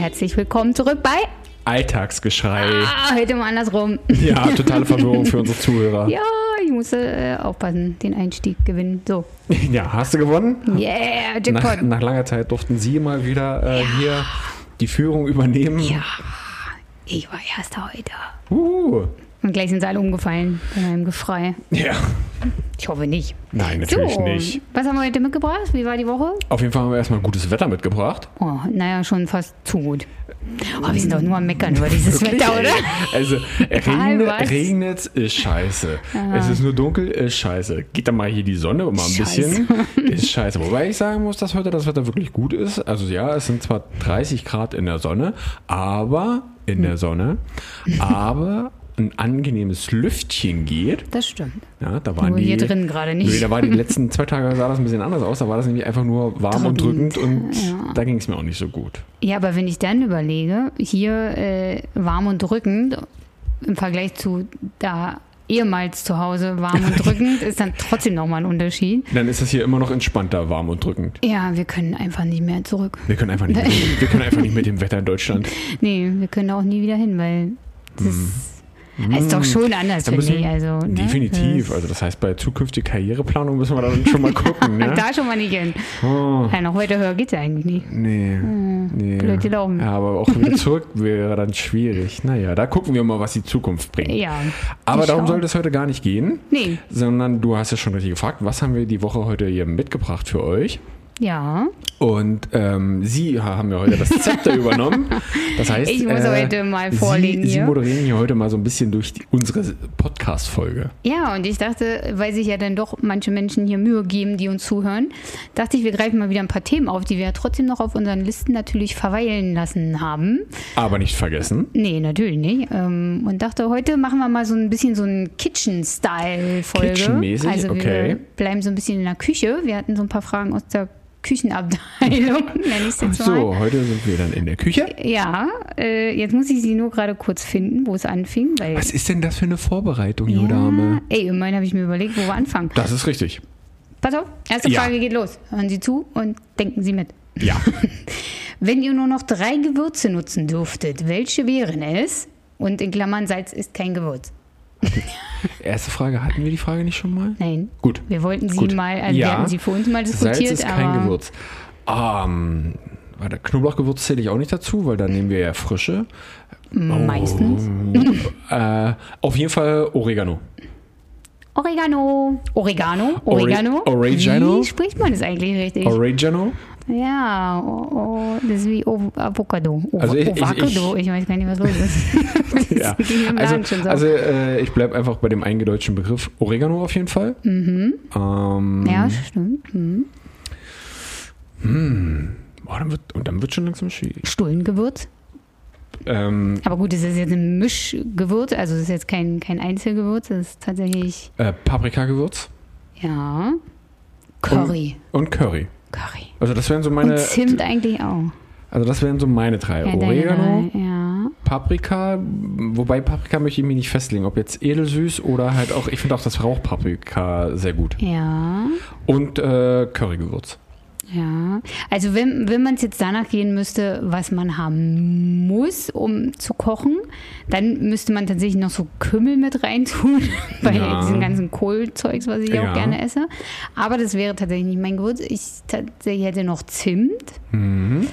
herzlich willkommen zurück bei Alltagsgeschrei. Heute mal andersrum. Ja, totale Verwirrung für unsere Zuhörer. Ja, ich musste aufpassen, den Einstieg gewinnen. So. Ja, hast du gewonnen? Yeah, Jackpot. Nach langer Zeit durften Sie mal wieder hier die Führung übernehmen. Ja, ich war Erster heute. Und gleich sind sie alle umgefallen bei meinem Geschrei. Ja. Ich hoffe nicht. Nein, natürlich nicht. Was haben wir heute mitgebracht? Wie war die Woche? Auf jeden Fall haben wir erstmal gutes Wetter mitgebracht. Oh, naja, schon fast zu gut. Oh, wir sind doch nur am Meckern über dieses Wetter, oder? Also, regnet ist scheiße. Ja. Es ist nur dunkel, ist scheiße. Geht dann mal hier die Sonne mal ein bisschen, ist scheiße. Wobei ich sagen muss, dass heute das Wetter wirklich gut ist. Also ja, es sind zwar 30 Grad in der Sonne, aber ein angenehmes Lüftchen geht. Das stimmt. Ja, da waren nur hier drin gerade nicht. Nee, da war die letzten 2 Tage sah das ein bisschen anders aus. Da war das nämlich einfach nur warm und drückend und da ging es mir auch nicht so gut. Ja, aber wenn ich dann überlege, hier warm und drückend im Vergleich zu da ehemals zu Hause warm und drückend, ist dann trotzdem nochmal ein Unterschied. Dann ist es hier immer noch entspannter, warm und drückend. Ja, wir können einfach nicht mehr zurück. Wir können einfach nicht mit dem Wetter in Deutschland. Nee, wir können auch nie wieder hin, weil das ist doch schon anders, finde ich. Also, definitiv. Also das heißt, bei zukünftiger Karriereplanung müssen wir dann schon mal gucken. Ne? Da schon mal nicht hin. Ja, noch weiter höher geht es ja eigentlich nicht. Nee. Blöd gelaufen. Ja, aber auch wieder zurück wäre dann schwierig. Naja, da gucken wir mal, was die Zukunft bringt. Ja. Aber darum soll es heute gar nicht gehen. Nee. Sondern du hast ja schon richtig gefragt, was haben wir die Woche heute hier mitgebracht für euch? Ja. Und Sie haben ja heute das Zepter übernommen. Das heißt, ich muss heute mal vorlegen Sie moderieren hier heute mal so ein bisschen durch unsere Podcast-Folge. Ja, und ich dachte, weil sich ja dann doch manche Menschen hier Mühe geben, die uns zuhören, dachte ich, wir greifen mal wieder ein paar Themen auf, die wir ja trotzdem noch auf unseren Listen natürlich verweilen lassen haben. Aber nicht vergessen. Nee, natürlich nicht. Und dachte, heute machen wir mal so ein bisschen so ein Kitchen-Style-Folge. Kitchen-mäßig, also okay. Wir bleiben so ein bisschen in der Küche. Wir hatten so ein paar Fragen aus der Küchenabteilung, nenne ich es jetzt mal. So, heute sind wir dann in der Küche. Ja, jetzt muss ich sie nur gerade kurz finden, wo es anfing. Weil was ist denn das für eine Vorbereitung, junge Dame? Ey, immerhin habe ich mir überlegt, wo wir anfangen. Das ist richtig. Pass auf, erste Frage geht los. Hören Sie zu und denken Sie mit. Ja. Wenn ihr nur noch 3 Gewürze nutzen dürftet, welche wären es? Und in Klammern, Salz ist kein Gewürz. Erste Frage, hatten wir die Frage nicht schon mal? Nein. Gut. Wir wollten sie mal, also wir hatten sie für uns mal diskutiert. Salz ist kein Gewürz. Warte, Knoblauchgewürz zähle ich auch nicht dazu, weil da nehmen wir ja frische. Meistens. Auf jeden Fall Oregano. Oregano. Wie spricht man das eigentlich richtig? Oregano? Ja, das ist wie Avocado. Also ich weiß gar nicht, was los ist. Ja. Also ich bleibe einfach bei dem eingedeutschten Begriff Oregano auf jeden Fall. Mhm. Ja, stimmt. Dann wird schon langsam schwierig. Stullengewürz. Aber gut, das ist jetzt ein Mischgewürz, also das ist jetzt kein Einzelgewürz, das ist tatsächlich... Paprikagewürz. Ja. Curry. Und Curry. Also das wären so meine... Und Zimt eigentlich auch. Also das wären so meine 3. Ja, Oregano, Paprika, wobei Paprika möchte ich mich nicht festlegen, ob jetzt edelsüß oder halt auch, ich finde auch das Rauchpaprika sehr gut. Ja. Und Currygewürz. Ja, also wenn man es jetzt danach gehen müsste, was man haben muss, um zu kochen, dann müsste man tatsächlich noch so Kümmel mit reintun, bei diesem ganzen Kohlzeugs, was ich auch gerne esse. Aber das wäre tatsächlich nicht mein Gewürz. Ich tatsächlich hätte noch Zimt. Mhm.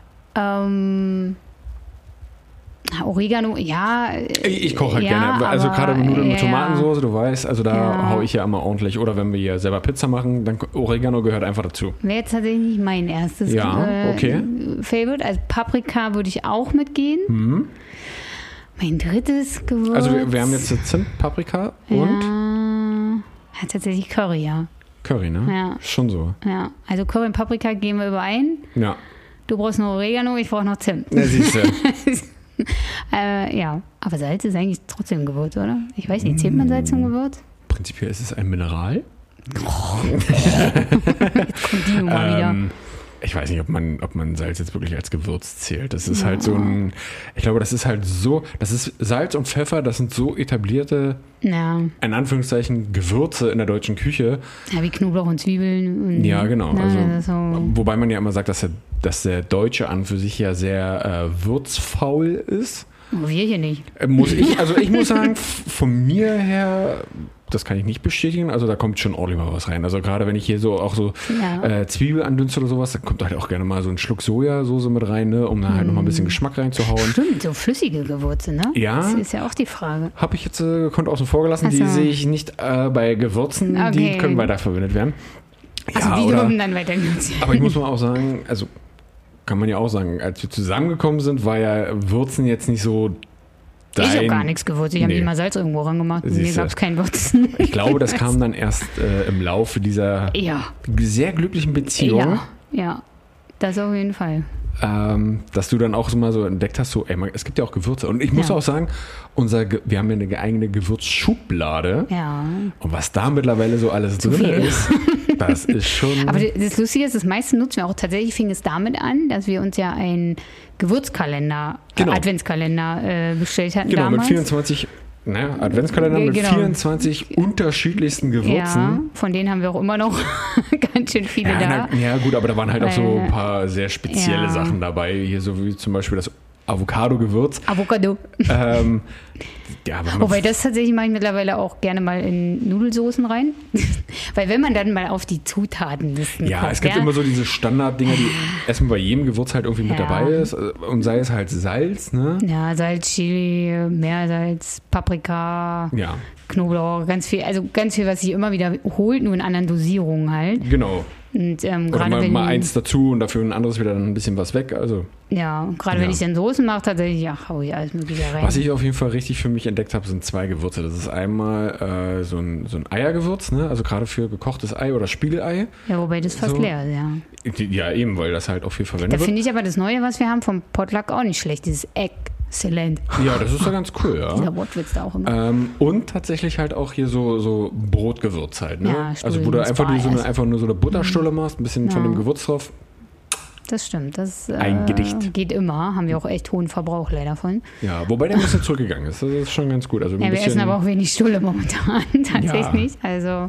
Oregano, ja. Ich koche halt gerne. Also gerade Nudeln mit Tomatensauce, du weißt, also da haue ich ja immer ordentlich. Oder wenn wir hier selber Pizza machen, dann Oregano gehört einfach dazu. Wäre jetzt tatsächlich nicht mein erstes Favorite. Also Paprika würde ich auch mitgehen. Mhm. Mein drittes Gewürz. Also wir haben jetzt Zimt, Paprika und? Ja, tatsächlich Curry, ja. Curry, ne? Ja. Schon so. Ja, also Curry und Paprika gehen wir überein. Ja. Du brauchst noch Oregano, ich brauche noch Zimt. Na, siehst du. Ja, aber Salz ist eigentlich trotzdem ein Gewürz, oder? Ich weiß nicht, zählt man Salz zum Gewürz? Prinzipiell ist es ein Mineral. Jetzt kommt die Nummer wieder. ich weiß nicht, ob man Salz jetzt wirklich als Gewürz zählt. Das ist halt so ein, ich glaube, das ist halt so, das ist Salz und Pfeffer, das sind so etablierte, in Anführungszeichen, Gewürze in der deutschen Küche. Ja, wie Knoblauch und Zwiebeln. Und, ja, genau. Wobei man ja immer sagt, dass der Deutsche an für sich ja sehr würzfaul ist. Wir hier nicht. Ich muss sagen, von mir her, das kann ich nicht bestätigen, also da kommt schon ordentlich mal was rein. Also gerade wenn ich hier Zwiebel andünste oder sowas, dann kommt halt auch gerne mal so ein Schluck Sojasauce mit rein, ne, um dann halt nochmal ein bisschen Geschmack reinzuhauen. Stimmt, so flüssige Gewürze, ne? Ja. Das ist ja auch die Frage. Habe ich jetzt konnte außen vor gelassen, die sehe ich nicht bei Gewürzen, die können weiterverwendet werden. Also die dürfen dann weiter genutzt werden. Aber ich muss mal auch sagen, also kann man ja auch sagen, als wir zusammengekommen sind, war ja Würzen jetzt nicht so ich habe gar nichts gewürzt. Ich habe nicht mal Salz irgendwo ran gemacht. Mir gab es kein Würzen. Ich glaube, das kam dann erst im Laufe dieser sehr glücklichen Beziehung. Ja, das auf jeden Fall. Dass du dann auch mal so entdeckt hast, es gibt ja auch Gewürze. Und ich muss auch sagen, wir haben ja eine eigene Gewürzschublade. Ja. Und was da mittlerweile so alles drin ist, das ist schon... Aber das Lustige ist, das meiste nutzen wir auch. Tatsächlich fing es damit an, dass wir uns ja einen Gewürzkalender, Adventskalender bestellt hatten damals. Mit 24... Adventskalender mit 24 unterschiedlichsten Gewürzen. Ja, von denen haben wir auch immer noch ganz schön viele da. Ja gut, aber da waren halt auch so ein paar sehr spezielle Sachen dabei. Hier so wie zum Beispiel das Avocado-Gewürz. Avocado. Wobei das tatsächlich mache ich mittlerweile auch gerne mal in Nudelsoßen rein. Weil wenn man dann mal auf die Zutatenlisten guckt. Es gibt immer so diese Standarddinger, die erstmal bei jedem Gewürz halt irgendwie mit dabei ist. Und sei es halt Salz, ne? Ja, Salz, Chili, Meersalz, Paprika, Knoblauch, ganz viel, was sich immer wieder holt, nur in anderen Dosierungen halt. Genau. Und, oder mal eins dazu und dafür ein anderes wieder dann ein bisschen was weg. Also, wenn ich dann Soßen mache, tatsächlich, hau ich alles Mögliche rein. Was ich auf jeden Fall richtig für mich entdeckt habe, sind 2 Gewürze. Das ist einmal so ein Eiergewürz, ne? Also gerade für gekochtes Ei oder Spiegelei. Ja, wobei das fast leer ist, Ja, eben, weil das halt auch viel verwendet wird. Da finde ich aber das Neue, was wir haben vom Potluck, auch nicht schlecht. Dieses Exzellent. Ja, das ist ja ganz cool, ja. Dieser Wortwitz da auch immer. Und tatsächlich halt auch hier so Brotgewürz halt, ne? Ja, also wo du einfach nur so eine Butterstulle machst, ein bisschen von dem Gewürz drauf. Das stimmt, das ein Gedicht. Geht immer. Haben wir auch echt hohen Verbrauch leider von. Ja, wobei der ein bisschen zurückgegangen ist. Das ist schon ganz gut. Also wir essen aber auch wenig Stulle momentan, tatsächlich. Also,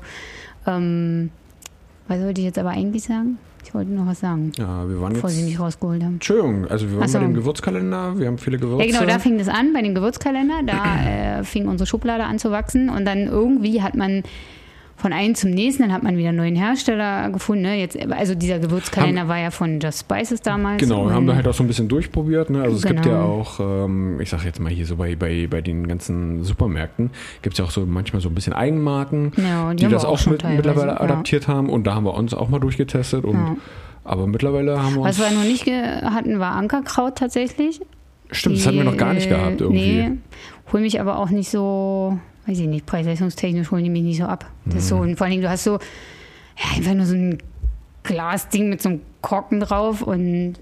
was wollte ich jetzt aber eigentlich sagen? Ich wollte noch was sagen, bevor Sie mich rausgeholt haben. Entschuldigung, also wir waren bei dem Gewürzkalender, wir haben viele Gewürze. Ja genau, da fing das an, bei dem Gewürzkalender, da fing unsere Schublade an zu wachsen und dann irgendwie hat man von einem zum nächsten, dann hat man wieder einen neuen Hersteller gefunden. Ne? Also dieser Gewürzkalender war ja von Just Spices damals. Genau, haben wir halt auch so ein bisschen durchprobiert. Ne? Also es gibt ja auch, ich sag jetzt mal hier so bei den ganzen Supermärkten, gibt es ja auch so manchmal so ein bisschen Eigenmarken, die das auch mittlerweile adaptiert haben. Und da haben wir uns auch mal durchgetestet. Aber mittlerweile haben wir uns... Was wir noch nicht hatten, war Ankerkraut tatsächlich. Stimmt, das hatten wir noch gar nicht gehabt irgendwie. Nee, hol mich aber auch nicht so... Weiß ich nicht, preis-leistungstechnisch holen die mich nicht so ab. Das ist so, und vor allen Dingen, du hast so einfach nur so ein Glasding mit so einem Korken drauf und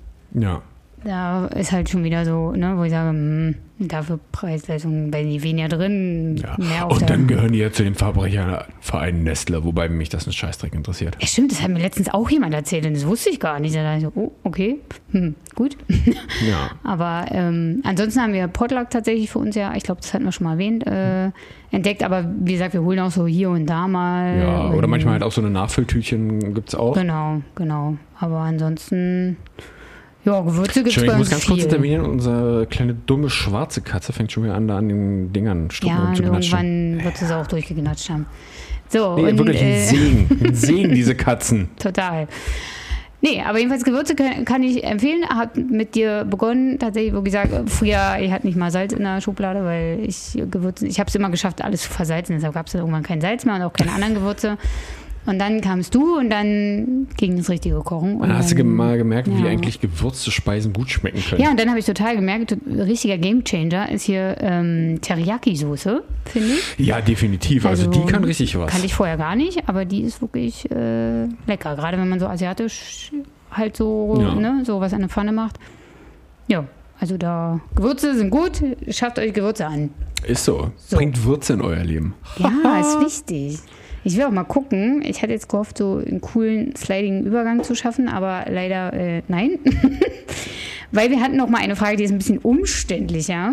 da ist halt schon wieder so, ne, wo ich sage, dafür Preis-Leistung, weil die weniger drin. Mehr auf und dann gehören die ja zu dem Verbrecherverein Nestle, wobei mich das ein Scheißdreck interessiert. Ja, stimmt, das hat mir letztens auch jemand erzählt und das wusste ich gar nicht. Da dachte ich so, okay, gut. Aber ansonsten haben wir Potluck tatsächlich für uns ich glaube, das hatten wir schon mal erwähnt, entdeckt. Aber wie gesagt, wir holen auch so hier und da mal. Ja, oder manchmal halt auch so eine Nachfülltütchen gibt es auch. Genau. Aber ansonsten... Ja, Gewürze gibt es bei uns. Ich muss ganz kurz intervenieren. Unsere kleine dumme schwarze Katze fängt schon wieder an den Dingern Strukturen zu knatschen. Irgendwann wird sie auch durchgeknatscht haben. So, und, wirklich ein Segen, diese Katzen. Total. Nee, aber jedenfalls Gewürze kann ich empfehlen. Hat mit dir begonnen, tatsächlich, wo gesagt, früher, ich hatte nicht mal Salz in der Schublade, weil ich habe es immer geschafft, alles zu versalzen. Deshalb gab es irgendwann kein Salz mehr und auch keine anderen Gewürze. Und dann kamst du und dann ging das richtige Kochen. Und dann hast du mal gemerkt, wie eigentlich gewürzte Speisen gut schmecken können. Ja, und dann habe ich total gemerkt, richtiger Gamechanger ist hier Teriyaki-Soße, finde ich. Ja, definitiv. Also die kann richtig was. Kannte ich vorher gar nicht, aber die ist wirklich lecker. Gerade wenn man so asiatisch halt so was an der Pfanne macht. Ja, also Gewürze sind gut. Schafft euch Gewürze an. Ist so. Bringt Würze in euer Leben. Ja, ist wichtig. Ich will auch mal gucken. Ich hatte jetzt gehofft, so einen coolen sliding Übergang zu schaffen, aber leider nein. Weil wir hatten noch mal eine Frage, die ist ein bisschen umständlicher.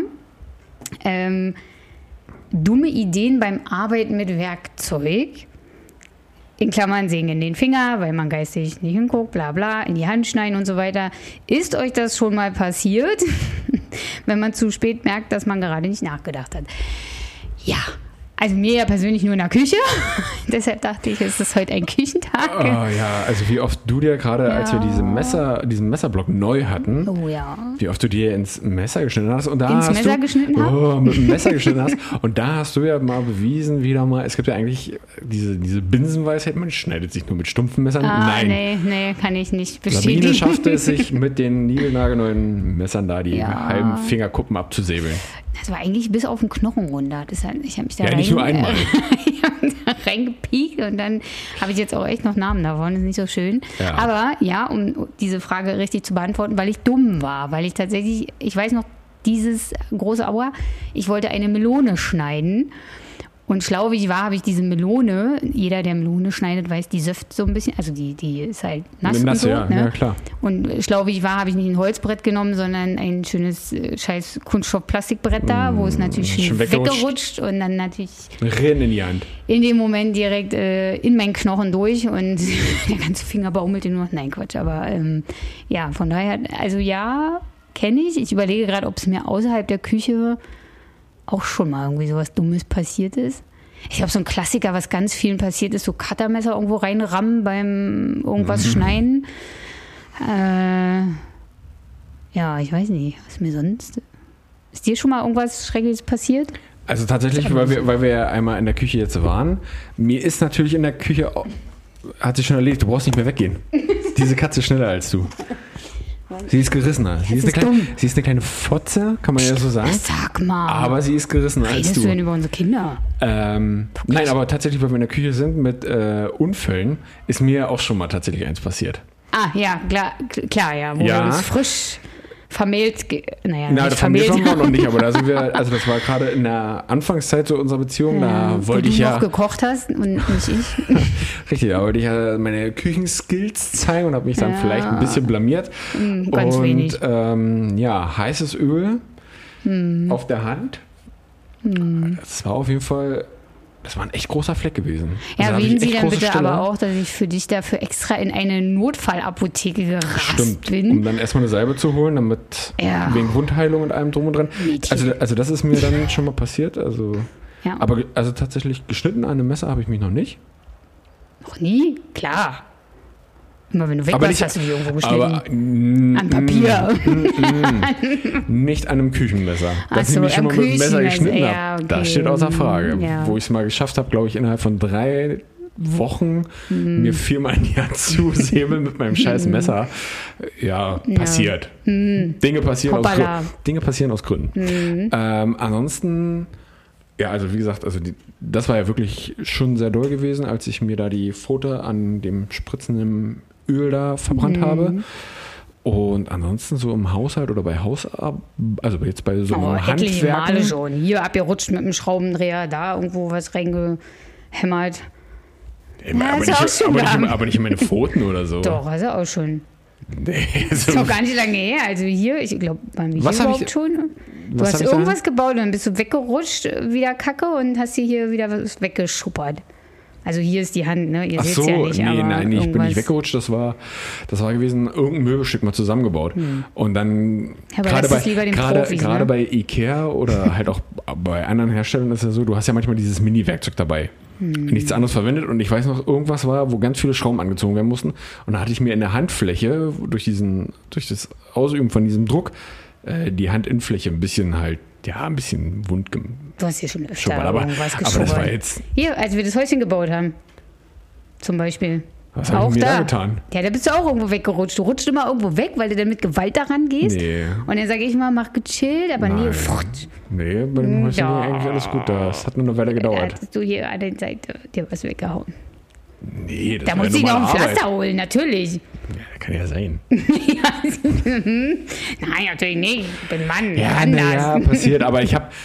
Dumme Ideen beim Arbeiten mit Werkzeug. In Klammern sägen in den Finger, weil man geistig nicht hinguckt, bla bla, in die Hand schneiden und so weiter. Ist euch das schon mal passiert, wenn man zu spät merkt, dass man gerade nicht nachgedacht hat? Ja. Also mir ja persönlich nur in der Küche. Deshalb dachte ich, es ist heute ein Küchentag. Oh ja, also wie oft du dir gerade, als wir diesen Messerblock neu hatten, wie oft du dir ins Messer geschnitten hast. Und da mit dem Messer geschnitten hast. Und da hast du ja mal bewiesen, wieder mal, es gibt ja eigentlich diese Binsenweisheit, man schneidet sich nur mit stumpfen Messern. Nein. Nee, kann ich nicht bestätigen. Sabine schaffte es sich mit den niegelnagelneuen Messern da die halben Fingerkuppen abzusäbeln. Das war eigentlich bis auf den Knochen runter. Ich habe mich da nicht nur einmal. reingepiekt und dann habe ich jetzt auch echt noch Namen davon. Das ist nicht so schön. Ja. Aber ja, um diese Frage richtig zu beantworten, weil ich dumm war. Weil ich tatsächlich, ich weiß noch, dieses große Aua, ich wollte eine Melone schneiden. Und schlau wie ich war, habe ich diese Melone, jeder, der Melone schneidet, weiß, die säuft so ein bisschen, also die ist halt nass und so. Ja, ne? Ja, klar. Und schlau wie ich war, habe ich nicht ein Holzbrett genommen, sondern ein schönes scheiß Kunststoff-Plastikbrett da, wo es natürlich schön weggerutscht und dann natürlich Rennen in die Hand. In dem Moment direkt in meinen Knochen durch und der ganze Finger baumelte nur noch. Nein, Quatsch, aber ja, von daher, also ja, kenne ich. Ich überlege gerade, ob es mir außerhalb der Küche auch schon mal irgendwie sowas Dummes passiert ist. Ich glaube, so ein Klassiker, was ganz vielen passiert ist, so Cuttermesser irgendwo reinrammen beim irgendwas schneiden. Ja, ich weiß nicht, was mir sonst... Ist dir schon mal irgendwas Schreckliches passiert? Also tatsächlich, weil wir ja einmal in der Küche jetzt waren, mir ist natürlich in der Küche, hat sich schon erledigt, du brauchst nicht mehr weggehen. Diese Katze ist schneller als du. Sie ist gerissener. Sie ist eine kleine Fotze, kann man ja so sagen. Sag mal. Aber sie ist gerissener als du. Redest du denn über unsere Kinder? Nein, aber tatsächlich, weil wir in der Küche sind mit Unfällen, ist mir auch schon mal tatsächlich eins passiert. Ah, ja, klar, ja. Wo wir uns frisch vermählt, nicht vermählt haben wir noch nicht, aber da sind wir, also das war gerade in der Anfangszeit so unserer Beziehung, da wollte ich ja... Wo du noch gekocht hast und nicht ich. Richtig, da wollte ich ja meine Küchenskills zeigen und habe mich dann vielleicht ein bisschen blamiert. Ganz wenig. Heißes Öl auf der Hand. Das war auf jeden Fall... Das war ein echt großer Fleck gewesen. Ja, erwähnen Sie dann bitte aber auch, dass ich für dich dafür extra in eine Notfallapotheke gerast bin. Um dann erstmal eine Salbe zu holen, damit wegen Wundheilung und allem drum und dran. Also das ist mir dann schon mal passiert. Aber tatsächlich geschnitten an einem Messer habe ich mich noch nicht. Noch nie? Klar. Immer wenn du weg warst, hast du die irgendwo geschnitten. An Papier. Nicht an einem Küchenmesser. Dass ich mich schon mal mit dem Messer geschnitten habe, das steht außer Frage. Ja. Wo ich es mal geschafft habe, glaube ich, innerhalb von 3 Wochen mir 4-mal in die Hand zu säbeln mit meinem scheiß Messer. Ja, passiert. Dinge passieren aus Gründen. Ansonsten... Ja, also wie gesagt, das war ja wirklich schon sehr doll gewesen, als ich mir da die Pfote an dem spritzenden Öl da verbrannt habe. Und ansonsten so im Haushalt oder bei Hausarbeit, also jetzt bei so Handwerken. Male schon. Hier abgerutscht mit dem Schraubendreher, da irgendwo was reingehämmert. Aber nicht in meine Pfoten oder so. Doch, also auch schon. Nee, das ist doch gar nicht lange her. Also hier, ich glaube, bei mir überhaupt schon. Du hast irgendwas gebaut und dann bist du weggerutscht, wieder Kacke, und hast hier wieder was weggeschuppert. Also hier ist die Hand, ne? Ihr seht es ja nicht. Nein, ich bin nicht weggerutscht. Das war gewesen, irgendein Möbelstück mal zusammengebaut. Und dann, gerade bei Ikea oder halt auch bei anderen Herstellern ist ja so, du hast ja manchmal dieses Mini-Werkzeug dabei. Nichts anderes verwendet, und ich weiß noch, irgendwas war, wo ganz viele Schrauben angezogen werden mussten, und da hatte ich mir in der Handfläche durch das Ausüben von diesem Druck die Handinnenfläche ein bisschen wund gemacht. Du hast hier schon öfter irgendwas geschubbert. Aber das war jetzt... Hier, als wir das Häuschen gebaut haben, zum Beispiel. Was habe ich mir da getan? Ja, da bist du auch irgendwo weggerutscht. Du rutscht immer irgendwo weg, weil du dann mit Gewalt daran gehst. Nee. Und dann sage ich mal, mach gechillt, aber nee, fucht. Nee, bei dem Häuschen ging eigentlich alles gut. Das hat nur eine Weile gedauert. Hattest du hier an der Seite dir was weggehauen? Nee, das da muss ich noch ein Pflaster holen, natürlich. Ja, das kann ja sein. Nein, natürlich nicht. Ich bin Mann. Ja, passiert. Aber ich habe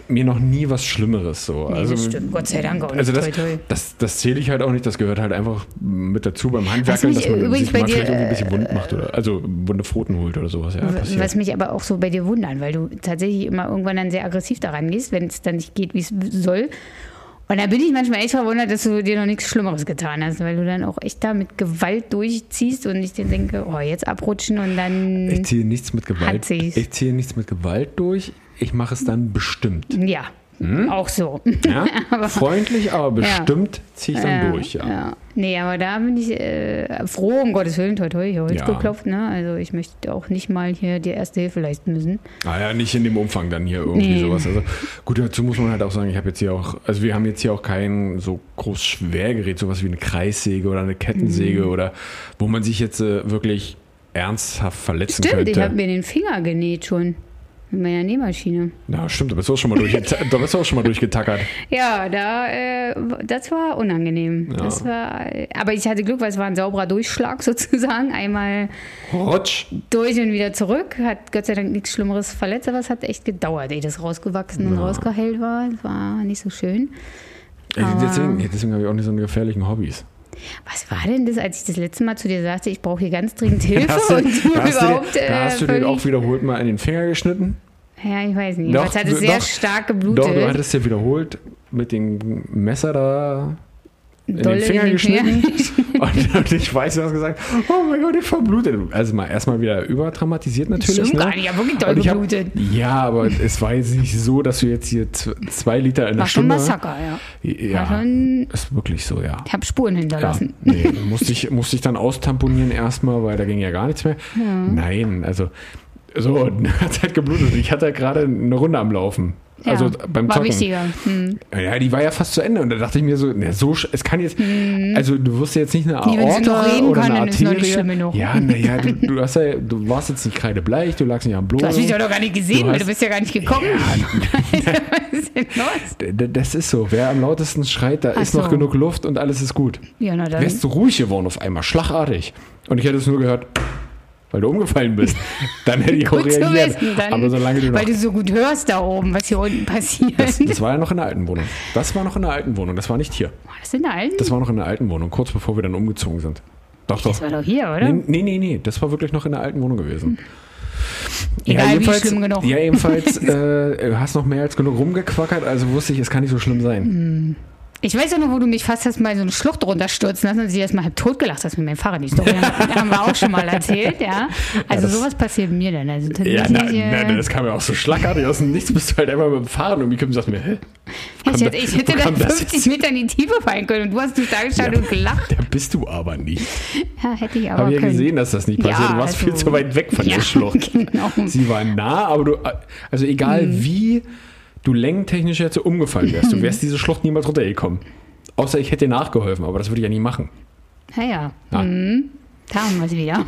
mir noch nie was Schlimmeres so. Nee, also, das stimmt, Gott sei Dank auch nicht. Also das zähle ich halt auch nicht, das gehört halt einfach mit dazu beim Handwerken, dass man sich mal vielleicht irgendwie ein bisschen wund macht oder also wunde Pfoten holt oder sowas. Ja, was mich aber auch so bei dir wundert, weil du tatsächlich immer irgendwann dann sehr aggressiv daran gehst, wenn es dann nicht geht, wie es soll. Und da bin ich manchmal echt verwundert, dass du dir noch nichts Schlimmeres getan hast, weil du dann auch echt da mit Gewalt durchziehst und ich dir denke, oh, jetzt abrutschen und dann. Ich ziehe nichts mit Gewalt. Ich ziehe nichts mit Gewalt durch. Ich mache es dann bestimmt. Ja, auch so. Ja? Freundlich, aber bestimmt ziehe ich dann durch. Ja. Nee, aber da bin ich froh, um Gottes Willen, toi toi, Holz geklopft. Ne? Also ich möchte auch nicht mal hier die erste Hilfe leisten müssen. Naja, nicht in dem Umfang dann hier irgendwie sowas. Also gut, dazu muss man halt auch sagen, wir haben jetzt hier auch kein so groß Schwergerät, sowas wie eine Kreissäge oder eine Kettensäge oder wo man sich jetzt wirklich ernsthaft verletzen könnte. Stimmt, ich habe mir den Finger genäht schon. Mit meiner Nähmaschine. Na, stimmt, da bist du auch schon mal durchgetackert. Ja, das war unangenehm. Ja. Aber ich hatte Glück, weil es war ein sauberer Durchschlag sozusagen. Einmal Rutsch. Durch und wieder zurück. Hat Gott sei Dank nichts Schlimmeres verletzt, aber es hat echt gedauert, ehe das rausgewachsen und rausgeheilt war. Das war nicht so schön. Deswegen habe ich auch nicht so eine gefährlichen Hobbys. Was war denn das, als ich das letzte Mal zu dir sagte, ich brauche hier ganz dringend Hilfe? Hast du den auch wiederholt mal in den Finger geschnitten? Ja, ich weiß nicht. Das hat sehr stark geblutet. Doch, du hattest ja wiederholt mit dem Messer da in den Finger geschnitten. Und ich weiß, du hast gesagt, oh mein Gott, ich verblutet. Also erstmal wieder überdramatisiert natürlich. Stimmt gar nicht, ich habe wirklich doll geblutet. Ja, aber es war jetzt nicht so, dass du jetzt hier 2 Liter in der Stunde... War schon Massaker, ja. Ja, ist wirklich so, ja. Ich habe Spuren hinterlassen. Ja, nee, musste ich dann austamponieren erstmal, weil da ging ja gar nichts mehr. Ja. Nein, also so, hat halt geblutet. Ich hatte gerade eine Runde am Laufen. Ja, also beim war Zocken. wichtiger. Ja, die war ja fast zu Ende und da dachte ich mir so, es kann jetzt, also du wirst jetzt nicht eine Aorta oder eine Arterie. Ja, naja, du warst jetzt nicht kreidebleich, du lagst nicht am Boden. Du hast mich doch gar nicht gesehen, weil du bist ja gar nicht gekommen. Ja, was ist denn los? Das ist so, wer am lautesten schreit, da ist noch genug Luft und alles ist gut. Ja, na dann. Wärst du ruhig geworden auf einmal, schlagartig. Und ich hätte es nur gehört, weil du umgefallen bist. Dann hätte ich auch reagiert. Aber solange du noch, weil du so gut hörst da oben, was hier unten passiert. Das war ja noch in der alten Wohnung. Das war nicht hier. War das in der alten? Das war noch in der alten Wohnung, kurz bevor wir dann umgezogen sind. Doch. Das war doch hier, oder? Nee. Das war wirklich noch in der alten Wohnung gewesen. Egal, wie schlimm genug. Ja, ebenfalls hast noch mehr als genug rumgequackert, also wusste ich, es kann nicht so schlimm sein. Ich weiß auch noch, wo du mich fast hast mal so eine Schlucht runterstürzen lassen und sie erstmal halb tot gelacht hast mit meinem Fahrrad. Die Story haben wir auch schon mal erzählt, ja. Also sowas passiert mir dann. Also das kam ja auch so schlagartig aus dem Nichts, bist du halt einfach mit dem Fahrrad umgekommen und sagst mir, hä? Ich hätte dann 50 Meter in die Tiefe fallen können und du hast dich da gestanden und gelacht. Da bist du aber nicht. Ja, hätte ich aber Habe ich ja gesehen, dass das nicht passiert. Du warst viel zu weit weg von der Schlucht. Genau. Sie war nah, aber also egal wie du längentechnisch jetzt so umgefallen wärst. Du wärst diese Schlucht niemals runtergekommen. Außer ich hätte dir nachgeholfen, aber das würde ich ja nie machen. Ja. Da haben wir es wieder.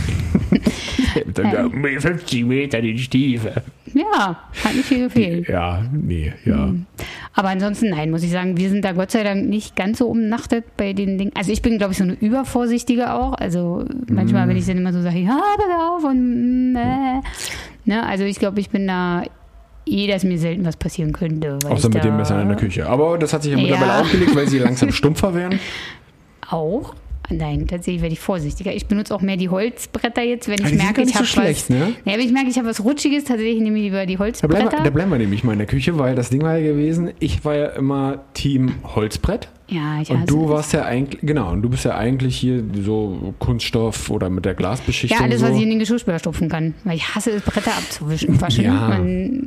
50 Meter in die Stiefel. Ja, hat nicht viel gefehlt. Ja. Aber ansonsten, nein, muss ich sagen, wir sind da Gott sei Dank nicht ganz so umnachtet bei den Dingen. Also ich bin, glaube ich, so eine Übervorsichtige auch. Also manchmal, wenn ich dann immer so sage, ja, pass auf und ne, also ich glaube, ich bin da dass mir selten was passieren könnte. Außer mit dem Messer in der Küche. Aber das hat sich ja mittlerweile aufgelegt, weil sie langsam stumpfer werden. Auch? Nein, tatsächlich werde ich vorsichtiger. Ich benutze auch mehr die Holzbretter jetzt, wenn ich merke, ich habe was. Ne? Ja, wenn ich merke, ich habe was Rutschiges, tatsächlich nehme ich lieber die Holzbretter. Da bleiben wir nämlich mal in der Küche, weil das Ding war ja gewesen, ich war ja immer Team Holzbrett. Ja, ich Und du warst ja eigentlich, und du bist ja eigentlich hier so Kunststoff oder mit der Glasbeschichtung. Ja, alles, so. was ich in den Geschirrspüler stopfen kann. Weil ich hasse es, Bretter abzuwischen. Ja.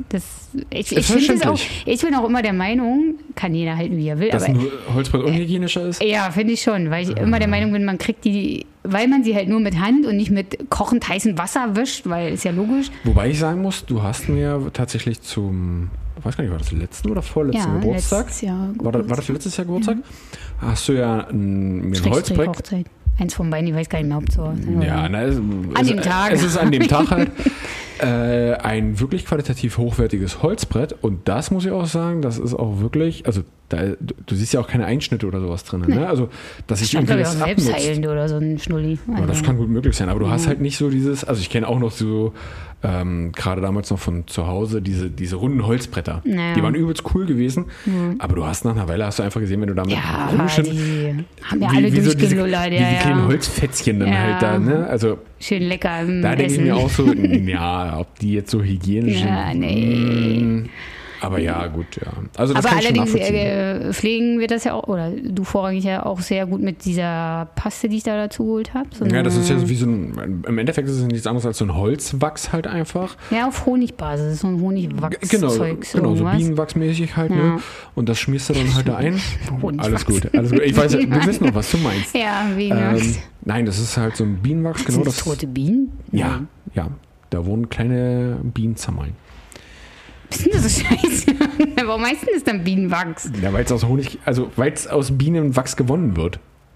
Ich bin auch immer der Meinung, kann jeder halten, wie er will. Dass ein Holzbrett unhygienischer ist? Ja, finde ich schon. Weil ich immer der Meinung bin, man kriegt weil man sie halt nur mit Hand und nicht mit kochend heißem Wasser wischt, weil ist ja logisch. Wobei ich sagen muss, du hast mir tatsächlich ich weiß gar nicht, war das letzten oder vorletzten Geburtstag? Letztes Jahr war das letztes Jahr Geburtstag? Ja. Hast du ja mir ein Holzbrett. Hochzeit. Eins von beiden, ich weiß gar nicht mehr, ob so. Ja, an dem Tag. Es ist an dem Tag halt ein wirklich qualitativ hochwertiges Holzbrett und das muss ich auch sagen, das ist auch wirklich, also du siehst ja auch keine Einschnitte oder sowas drin, ne? Also, dass ich irgendwie das selbstheilend oder so ein Schnulli. Ja, das kann gut möglich sein, aber du hast halt nicht so dieses, also ich kenne auch noch so gerade damals noch von zu Hause, diese runden Holzbretter. Naja. Die waren übelst cool gewesen, aber du hast nach einer Weile einfach gesehen, wenn du damit rumschen, die haben ja alle durchgelullert. Wie die kleinen Holzfätzchen dann halt da, ne? Also schön lecker im da denke ich mir auch so, ja, ob die jetzt so hygienisch sind. Ja, nee. Aber ja, gut, ja. Also das aber kann allerdings ich pflegen wir das ja auch, oder du vorrangig ja auch sehr gut mit dieser Paste, die ich da dazu geholt habe. So ja, das ist ja so wie so ein, im Endeffekt ist es nichts anderes als so ein Holzwachs halt einfach. Ja, auf Honigbasis, so ein Honigwachs. Genau, so Bienenwachsmäßig halt, ne? Und das schmierst du dann halt da ein. Alles gut. Ich weiß, wir wissen noch, was du meinst. Ja, Bienenwachs. Nein, das ist halt so ein Bienenwachs. Genau, das tote Bienen? Ja, ja. Da wohnen kleine Bienenzammeln. Was ist denn das so scheiße? Warum heißt denn das dann Bienenwachs? Ja, weil es aus Bienenwachs gewonnen wird.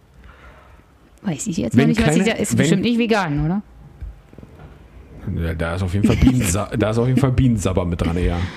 Weiß ich jetzt noch nicht, was ist bestimmt nicht vegan, oder? Ja, da ist auf jeden Fall Bienensabber mit dran, ja.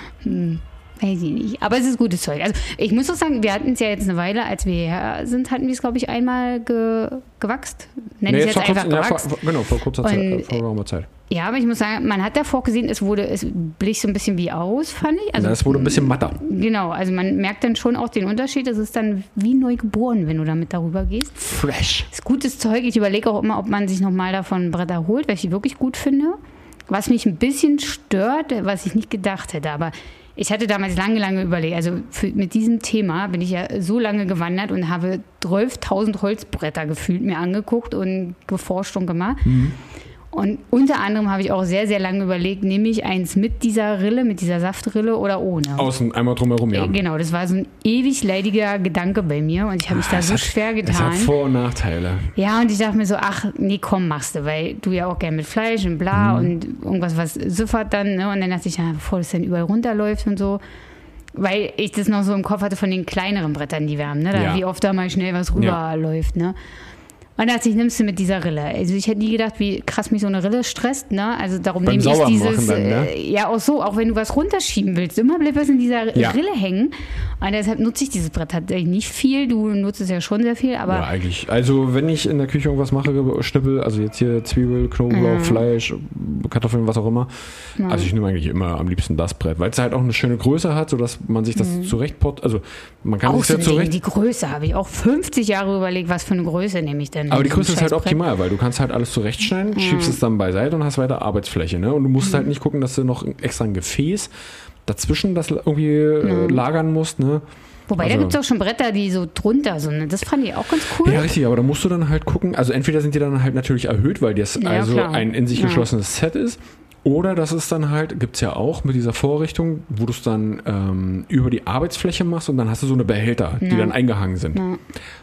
Weiß ich nicht. Aber es ist gutes Zeug. Also ich muss auch sagen, wir hatten es ja jetzt eine Weile, als wir hierher sind, hatten wir es, glaube ich, einmal gewachst. Nenne ich es jetzt einfach gewachst. Vor kurzer Zeit. Ja, aber ich muss sagen, man hat davor gesehen, es blich so ein bisschen wie aus, fand ich. Also, es wurde ein bisschen matter. Genau, also man merkt dann schon auch den Unterschied. Es ist dann wie neu geboren, wenn du damit darüber gehst. Fresh. Das ist gutes Zeug. Ich überlege auch immer, ob man sich nochmal davon Bretter holt, weil ich die wirklich gut finde. Was mich ein bisschen stört, was ich nicht gedacht hätte, aber ich hatte damals lange überlegt, also mit diesem Thema bin ich ja so lange gewandert und habe 12.000 Holzbretter gefühlt mir angeguckt und geforscht und gemacht. Mhm. Und unter anderem habe ich auch sehr, sehr lange überlegt, nehme ich eins mit dieser Rille, mit dieser Saftrille oder ohne? Außen, einmal drumherum, ja. Genau, das war so ein ewig leidiger Gedanke bei mir und ich habe mich da so schwer getan. Das hat Vor- und Nachteile. Ja, und ich dachte mir so, ach, nee, komm, machst du, weil du ja auch gerne mit Fleisch und bla und irgendwas, was süffert dann, ne? Und dann dachte ich, ja, bevor das dann überall runterläuft und so, weil ich das noch so im Kopf hatte von den kleineren Brettern, die wir haben, ne? Wie oft da mal schnell was rüberläuft, ne? Und da dachte ich, nimmst du mit dieser Rille. Also ich hätte nie gedacht, wie krass mich so eine Rille stresst, ne? Also darum nehme ich dieses, dann, ne? Ja auch so, auch wenn du was runterschieben willst, immer bleibt was in dieser Rille hängen. Und deshalb nutze ich dieses Brett tatsächlich nicht viel. Du nutzt es ja schon sehr viel, aber... Ja, eigentlich. Also wenn ich in der Küche irgendwas mache, schnippel, also jetzt hier Zwiebel, Knoblauch, Fleisch, Kartoffeln, was auch immer. Ja. Also ich nehme eigentlich immer am liebsten das Brett, weil es halt auch eine schöne Größe hat, sodass man sich das zurechtport, also man kann sich ja zurecht... Die Größe habe ich auch 50 Jahre überlegt, was für eine Größe nehme ich denn. Aber die Größe ist halt optimal, weil du kannst halt alles zurechtschneiden, schiebst es dann beiseite und hast weiter Arbeitsfläche. Ne? Und du musst halt nicht gucken, dass du noch extra ein Gefäß dazwischen das irgendwie lagern musst. Ne? Wobei, da gibt es auch schon Bretter, die so drunter sind. Ne? Das fand ich auch ganz cool. Ja, richtig, aber da musst du dann halt gucken. Also entweder sind die dann halt natürlich erhöht, weil das ein in sich geschlossenes Set ist. Oder das ist dann halt, gibt es ja auch mit dieser Vorrichtung, wo du es dann über die Arbeitsfläche machst und dann hast du so eine Behälter, die dann eingehangen sind. Ja.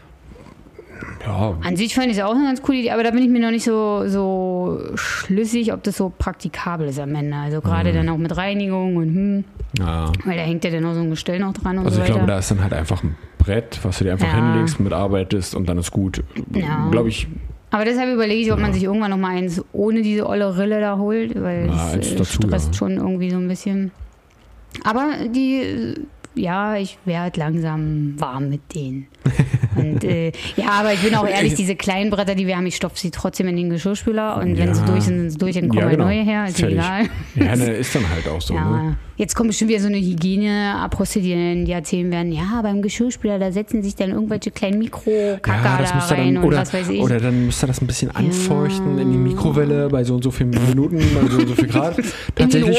Ja. An sich fand ich es auch eine ganz coole Idee, aber da bin ich mir noch nicht so schlüssig, ob das so praktikabel ist am Ende. Also gerade dann auch mit Reinigung und weil da hängt ja dann auch so ein Gestell noch dran und also so weiter. Ich glaube, da ist dann halt einfach ein Brett, was du dir einfach hinlegst, mitarbeitest und dann ist gut. Ja. Glaube ich. Aber deshalb überlege ich, ob man sich irgendwann noch mal eins ohne diese olle Rille da holt, weil es stresst schon irgendwie so ein bisschen. Aber ich werde langsam warm mit denen. Und, aber ich bin auch ehrlich, diese kleinen Bretter, die wir haben, ich stopfe sie trotzdem in den Geschirrspüler und wenn sie durch sind, dann kommen halt neue her, ist mir egal. Ja, ist dann halt auch so. Ja. Ne? Jetzt kommt bestimmt wieder so eine Hygiene-Apostel, die erzählen werden, ja, beim Geschirrspüler, da setzen sich dann irgendwelche kleinen Mikrokacker da rein und was weiß ich. Oder dann müsst ihr das ein bisschen anfeuchten in die Mikrowelle bei so und so vielen Minuten, bei so und so viel Grad. Tatsächlich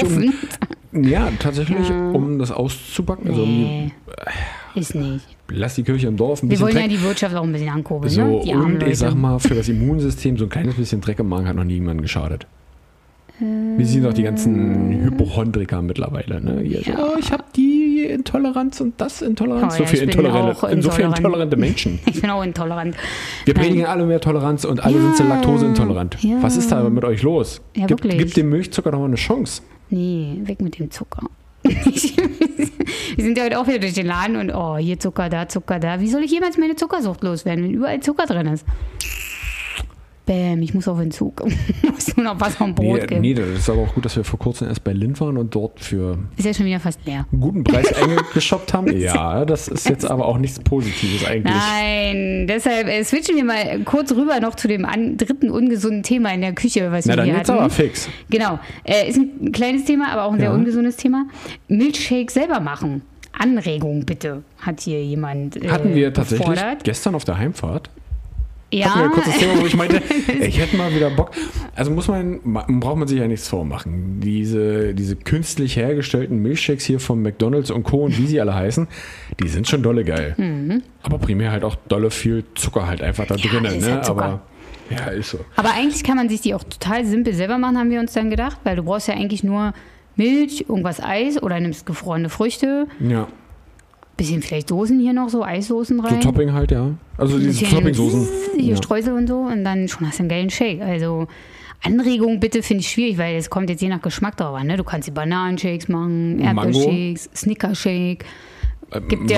um das auszubacken. Nee, ist nicht. Lass die Kirche im Dorf ein bisschen Dreck. Wir wollen ja die Wirtschaft auch ein bisschen ankurbeln, so, ne? Die armen Leute. Ich sag mal, für das Immunsystem so ein kleines bisschen Dreck im Magen hat noch niemandem geschadet. Wir sind doch die ganzen Hypochondriker mittlerweile. Ne? Ich habe die Intoleranz und das Intoleranz. So viele intolerante Menschen. Ich bin auch intolerant. Wir predigen alle mehr Toleranz und alle sind so laktoseintolerant. Ja. Was ist da mit euch los? Ja, Gib dem Milchzucker doch mal eine Chance. Nee, weg mit dem Zucker. Wir sind ja heute auch wieder durch den Laden und hier Zucker, da Zucker, da. Wie soll ich jemals meine Zuckersucht loswerden, wenn überall Zucker drin ist? Bäm, ich muss auf den Zug. Musst du noch Wasser und Brot geben. Nee, das ist aber auch gut, dass wir vor kurzem erst bei Lind waren und dort für ist ja schon wieder fast leer. einen guten Preis geshoppt haben. Ja, das ist jetzt aber auch nichts Positives eigentlich. Nein, deshalb switchen wir mal kurz rüber noch zu dem dritten ungesunden Thema in der Küche, was wir hier hatten. Na, dann jetzt aber fix. Genau, ist ein kleines Thema, aber auch ein sehr ungesundes Thema. Milchshake selber machen. Anregung bitte, hat hier jemand Hatten wir tatsächlich gefordert. gestern auf der Heimfahrt. Ja. Hatten wir ein kurzes Thema, wo ich meinte, ich hätte mal wieder Bock. Also braucht man sich ja nichts vormachen. Diese künstlich hergestellten Milchshakes hier von McDonald's und Co. und wie sie alle heißen, die sind schon dolle geil. Mhm. Aber primär halt auch dolle viel Zucker halt einfach da drinnen. Ne? Halt aber ja, ist so. Aber eigentlich kann man sich die auch total simpel selber machen, haben wir uns dann gedacht, weil du brauchst ja eigentlich nur Milch, irgendwas Eis oder nimmst gefrorene Früchte. Ja. Bisschen vielleicht Soßen hier noch, so Eissoßen rein. So Topping halt, ja. Also diese Topping-Soßen. Hier Streusel und so und dann schon hast du einen geilen Shake. Also Anregung bitte finde ich schwierig, weil es kommt jetzt je nach Geschmack drauf an. Ne? Du kannst die Bananenshakes machen, Erdbeershakes, Snicker-Shake. Gibt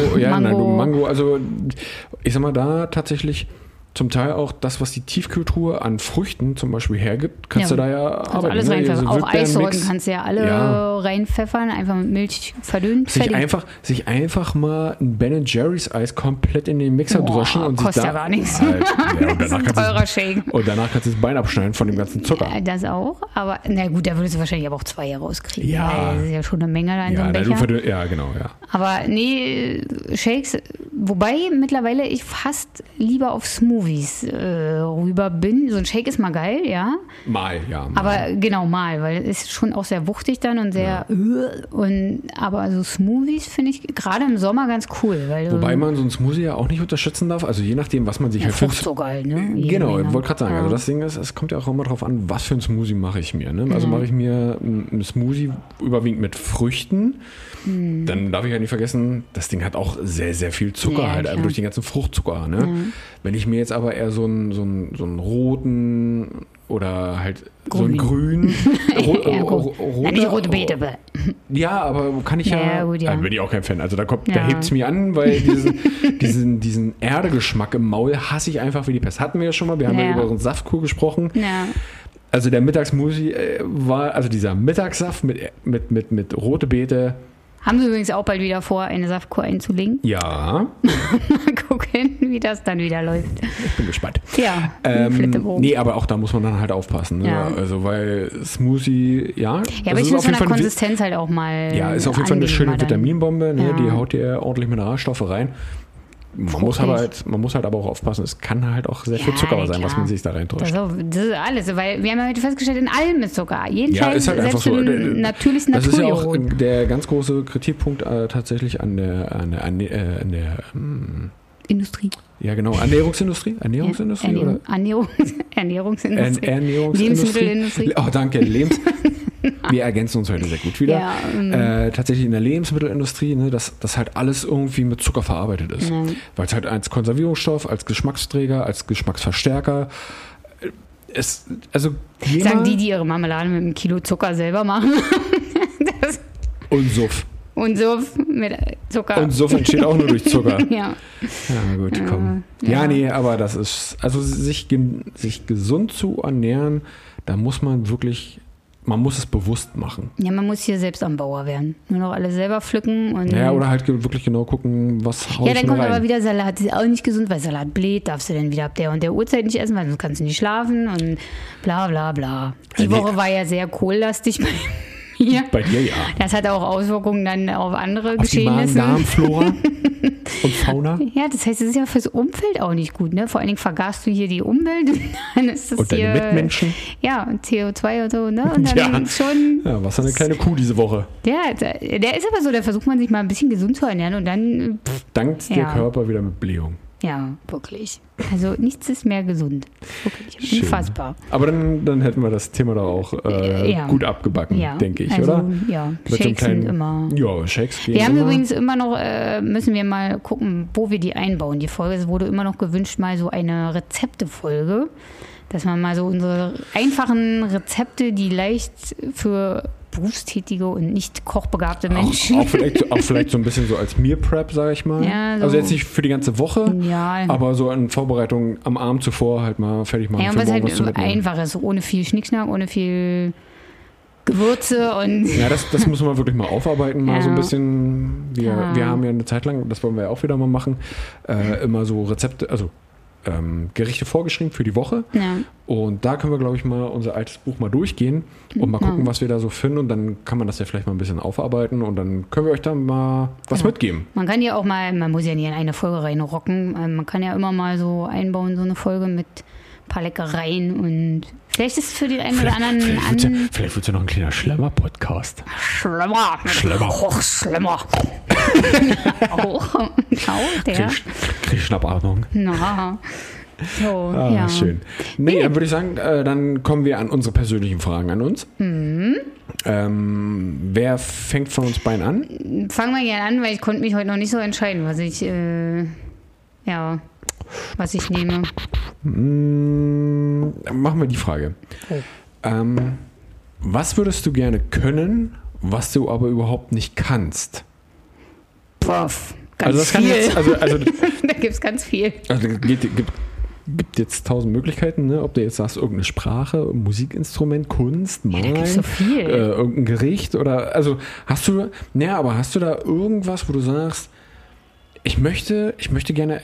Mango. Also ich sag mal, da tatsächlich zum Teil auch das, was die Tiefkühltruhe an Früchten zum Beispiel hergibt, kannst du da ja arbeiten. Alles reinpfeffern. Also auch Eissorten kannst du ja alle reinpfeffern, einfach mit Milch verdünnt. Sich einfach mal ein Ben & Jerry's Eis komplett in den Mixer dreschen und kostet ja gar nichts. Das ist ein teurer Shake. Und danach kannst du das Bein abschneiden von dem ganzen Zucker. Das auch, aber na gut, da würdest du wahrscheinlich aber auch 2 rauskriegen. Ja. Das ist ja schon eine Menge da in so einem Becher. Ja, genau, ja. Aber nee, Shakes, wobei mittlerweile ich fast lieber auf Smoothies rüber bin. So ein Shake ist mal geil, ja. Mal. Aber genau, weil es ist schon auch sehr wuchtig dann und sehr aber so Smoothies finde ich gerade im Sommer ganz cool. Wobei man so ein Smoothie ja auch nicht unterschätzen darf, also je nachdem, was man sich halt Fruchtzucker halt, ne? Genau, ich wollte gerade sagen, also das Ding ist, es kommt ja auch immer drauf an, was für ein Smoothie mache ich mir. Ne? Also mache ich mir einen Smoothie überwiegend mit Früchten, dann darf ich ja nicht vergessen, das Ding hat auch sehr, sehr viel Zucker halt, einfach durch den ganzen Fruchtzucker. Ne? Wenn ich mir jetzt aber eher so einen roten oder halt so einen grünen nicht rote Beete. Ja, aber kann ich gut, also bin ich auch kein Fan. Also da hebt es mir an, weil diesen Erdegeschmack im Maul hasse ich einfach wie die Pest. Hatten wir ja schon mal, wir haben ja über unseren Saftkuh gesprochen. Ja. Also der Mittagsmoothie war, also dieser Mittagssaft mit rote Beete. Haben Sie übrigens auch bald wieder vor, eine Saftkur einzulegen? Ja. Mal gucken, wie das dann wieder läuft. Ich bin gespannt. Ja, nee, aber auch da muss man dann halt aufpassen. Ne? Ja. Also, weil Smoothie, Ja, aber ich finde von der Konsistenz halt auch mal. Ja, ist auf jeden Fall eine schöne Vitaminbombe. Ne? Ja. Die haut dir ordentlich Mineralstoffe rein. Man muss halt aber auch aufpassen, es kann halt auch sehr viel Zucker sein, was man sich da reintäuscht. Das ist alles, weil wir haben ja heute festgestellt, in allem ist Zucker. Jeden Scheiß, ist halt einfach so. Natürliches Das ist ja auch der ganz große Kritikpunkt tatsächlich an der Industrie. Ja, genau. Ernährungsindustrie? Ernährungsindustrie? Oder? Ernährungsindustrie. Lebensmittelindustrie. Oh, danke. Wir ergänzen uns heute sehr gut wieder. Ja, tatsächlich in der Lebensmittelindustrie, ne, dass halt alles irgendwie mit Zucker verarbeitet ist. Ja. Weil es halt als Konservierungsstoff, als Geschmacksträger, als Geschmacksverstärker sagen die ihre Marmelade mit einem Kilo Zucker selber machen. Und Suff. Und Suff mit Zucker. Und Suff entsteht auch nur durch Zucker. Ja. Ja, gut, komm. Ja, nee, aber das ist, also sich gesund zu ernähren, da muss man wirklich, man muss es bewusst machen. Ja, man muss hier selbst am Bauer werden. Nur noch alles selber pflücken. Und ja, oder halt wirklich genau gucken, was haue ich mir rein. Ja, dann kommt aber wieder Salat. Das ist auch nicht gesund, weil Salat bläht, darfst du dann wieder ab der und der Uhrzeit nicht essen, weil sonst kannst du nicht schlafen und bla bla bla. Die Woche war ja sehr kohllastig bei mir. Bei dir, ja. Das hat auch Auswirkungen dann auf andere auf Geschehnisse. Die Magen-Darm-Flora und Fauna. Ja, das heißt, es ist ja fürs Umfeld auch nicht gut. Ne? Vor allen Dingen vergasst du hier die Umwelt. Dann ist das und deine Mitmenschen. Ja, und CO2 und so. Ne? Und dann schon. Ja, was eine kleine Kuh diese Woche. Ja, der ist aber so, da versucht man sich mal ein bisschen gesund zu ernähren und dann dankt der Körper wieder mit Blähung. Ja, wirklich. Also nichts ist mehr gesund. Wirklich. Schön. Unfassbar. Aber dann hätten wir das Thema da auch gut abgebacken, denke ich, also, oder? Ja, Shakes sind immer. Ja, Shakes gehen Wir haben übrigens immer noch, müssen wir mal gucken, wo wir die einbauen. Die Folge, es wurde immer noch gewünscht, mal so eine Rezeptefolge, dass man mal so unsere einfachen Rezepte, die leicht für berufstätige und nicht kochbegabte Menschen. Auch vielleicht so ein bisschen so als Meal Prep, sage ich mal. Ja, so. Also jetzt nicht für die ganze Woche, aber so in Vorbereitung am Abend zuvor halt mal fertig machen. Ja, und was halt einfach ist, ohne viel Schnickschnack, ohne viel Gewürze und... Ja, das muss man wirklich mal aufarbeiten, mal so ein bisschen. Wir haben ja eine Zeit lang, das wollen wir ja auch wieder mal machen, immer so Rezepte, also Gerichte vorgeschrieben für die Woche. Ja. Und da können wir, glaube ich, mal unser altes Buch mal durchgehen und mal gucken, was wir da so finden. Und dann kann man das ja vielleicht mal ein bisschen aufarbeiten und dann können wir euch da mal was mitgeben. Man kann ja auch mal, man muss ja nicht in eine Folge reinrocken, man kann ja immer mal so einbauen, so eine Folge mit ein paar Leckereien und vielleicht ist es für den einen oder anderen... Vielleicht wird es ja noch ein kleiner Schlemmer-Podcast. Schlemmer. Hochschlemmer. auch der. Krieg Schnappatmung. Na. So, schön. Nee, dann würde ich sagen, dann kommen wir an unsere persönlichen Fragen an uns. Mhm. Wer fängt von uns beiden an? Fangen wir gerne an, weil ich konnte mich heute noch nicht so entscheiden, was ich nehme. Machen wir die Frage. Was würdest du gerne können, was du aber überhaupt nicht kannst? Puff, ganz viel. Da gibt es ganz viel. Also gibt jetzt 1000 Möglichkeiten, ne? Ob du jetzt sagst, irgendeine Sprache, Musikinstrument, Kunst, Malen, da gibt's so viel. Irgendein Gericht oder, also hast du da irgendwas, wo du sagst, ich möchte gerne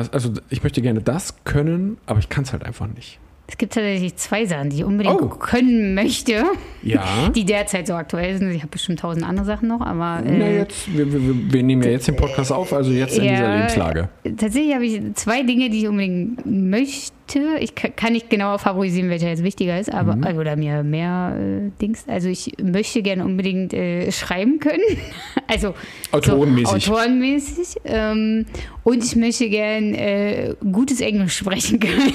das können, aber ich kann es halt einfach nicht. Es gibt tatsächlich 2 Sachen, die ich unbedingt können möchte, die derzeit so aktuell sind. Ich habe bestimmt 1000 andere Sachen noch, aber... wir nehmen ja jetzt den Podcast auf, also jetzt in dieser Lebenslage. Tatsächlich habe ich 2 Dinge, die ich unbedingt möchte. Ich kann nicht genauer favorisieren, welcher jetzt wichtiger ist, aber oder mir mehr Dings. Also ich möchte gerne unbedingt schreiben können. Also autorenmäßig. Und ich möchte gerne gutes Englisch sprechen können.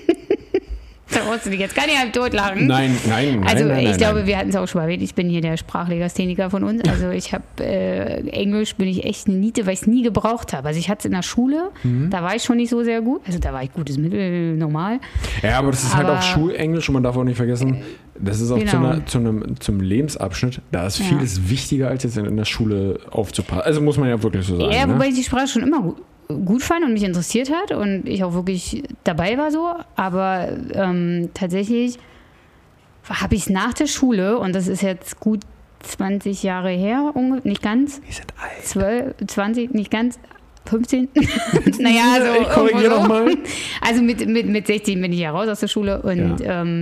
Da brauchst du dich jetzt gar nicht halb totlachen. Nein. Ich glaube, wir hatten es auch schon mal erwähnt. Ich bin hier der Sprachlegastheniker von uns. Also ich habe Englisch bin ich echt eine Niete, weil ich es nie gebraucht habe. Also ich hatte es in der Schule, da war ich schon nicht so sehr gut. Also da war ich gutes Mittel, normal. Ja, aber das ist halt auch Schulenglisch und man darf auch nicht vergessen, das ist auch zum Lebensabschnitt, da ist vieles wichtiger, als jetzt in der Schule aufzupassen. Also muss man ja wirklich so sagen. Ja, wobei ich die Sprache schon immer gut fand und mich interessiert hat und ich auch wirklich dabei war so, aber tatsächlich habe ich es nach der Schule, und das ist jetzt gut 20 Jahre her, nicht ganz. Wir sind alt. 12, 20, nicht ganz, 15. Naja, also ich korrigiere nochmal. Also mit 16 bin ich ja raus aus der Schule und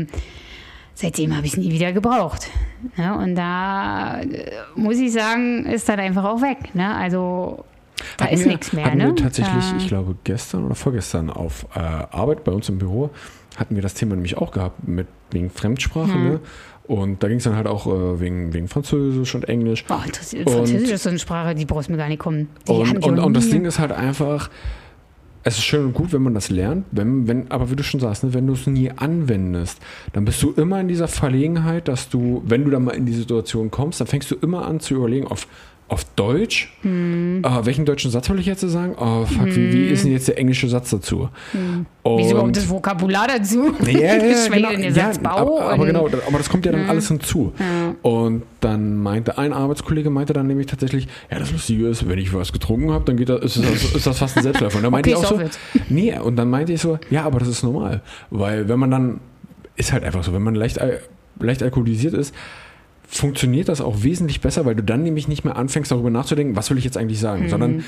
seitdem habe ich es nie wieder gebraucht. Ja, und da muss ich sagen, ist dann einfach auch weg. Ne? Also da ist nichts mehr. Wir tatsächlich, ich glaube gestern oder vorgestern auf Arbeit bei uns im Büro, hatten wir das Thema nämlich auch gehabt, wegen Fremdsprache. Ne? Und da ging es dann halt auch wegen Französisch und Englisch. Französisch ist so eine Sprache, die brauchst du mir gar nicht kommen. Und das Ding ist halt einfach, es ist schön und gut, wenn man das lernt, aber wie du schon sagst, ne, wenn du es nie anwendest, dann bist du immer in dieser Verlegenheit, dass du, wenn du dann mal in die Situation kommst, dann fängst du immer an zu überlegen, auf Deutsch, welchen deutschen Satz will ich jetzt sagen? Oh, fuck, wie ist denn jetzt der englische Satz dazu? Wieso überhaupt das Vokabular dazu? Genau, den Satzbau. Aber das kommt ja dann alles hinzu. Ja. Und dann meinte ein Arbeitskollege dann nämlich tatsächlich, ja, das Lustige ist, wenn ich was getrunken habe, dann ist das fast ein Selbstläufer. Und dann meinte ich auch so, und dann meinte ich so, ja, aber das ist normal. Weil wenn man dann, ist halt einfach so, wenn man leicht alkoholisiert ist, funktioniert das auch wesentlich besser, weil du dann nämlich nicht mehr anfängst, darüber nachzudenken, was will ich jetzt eigentlich sagen, sondern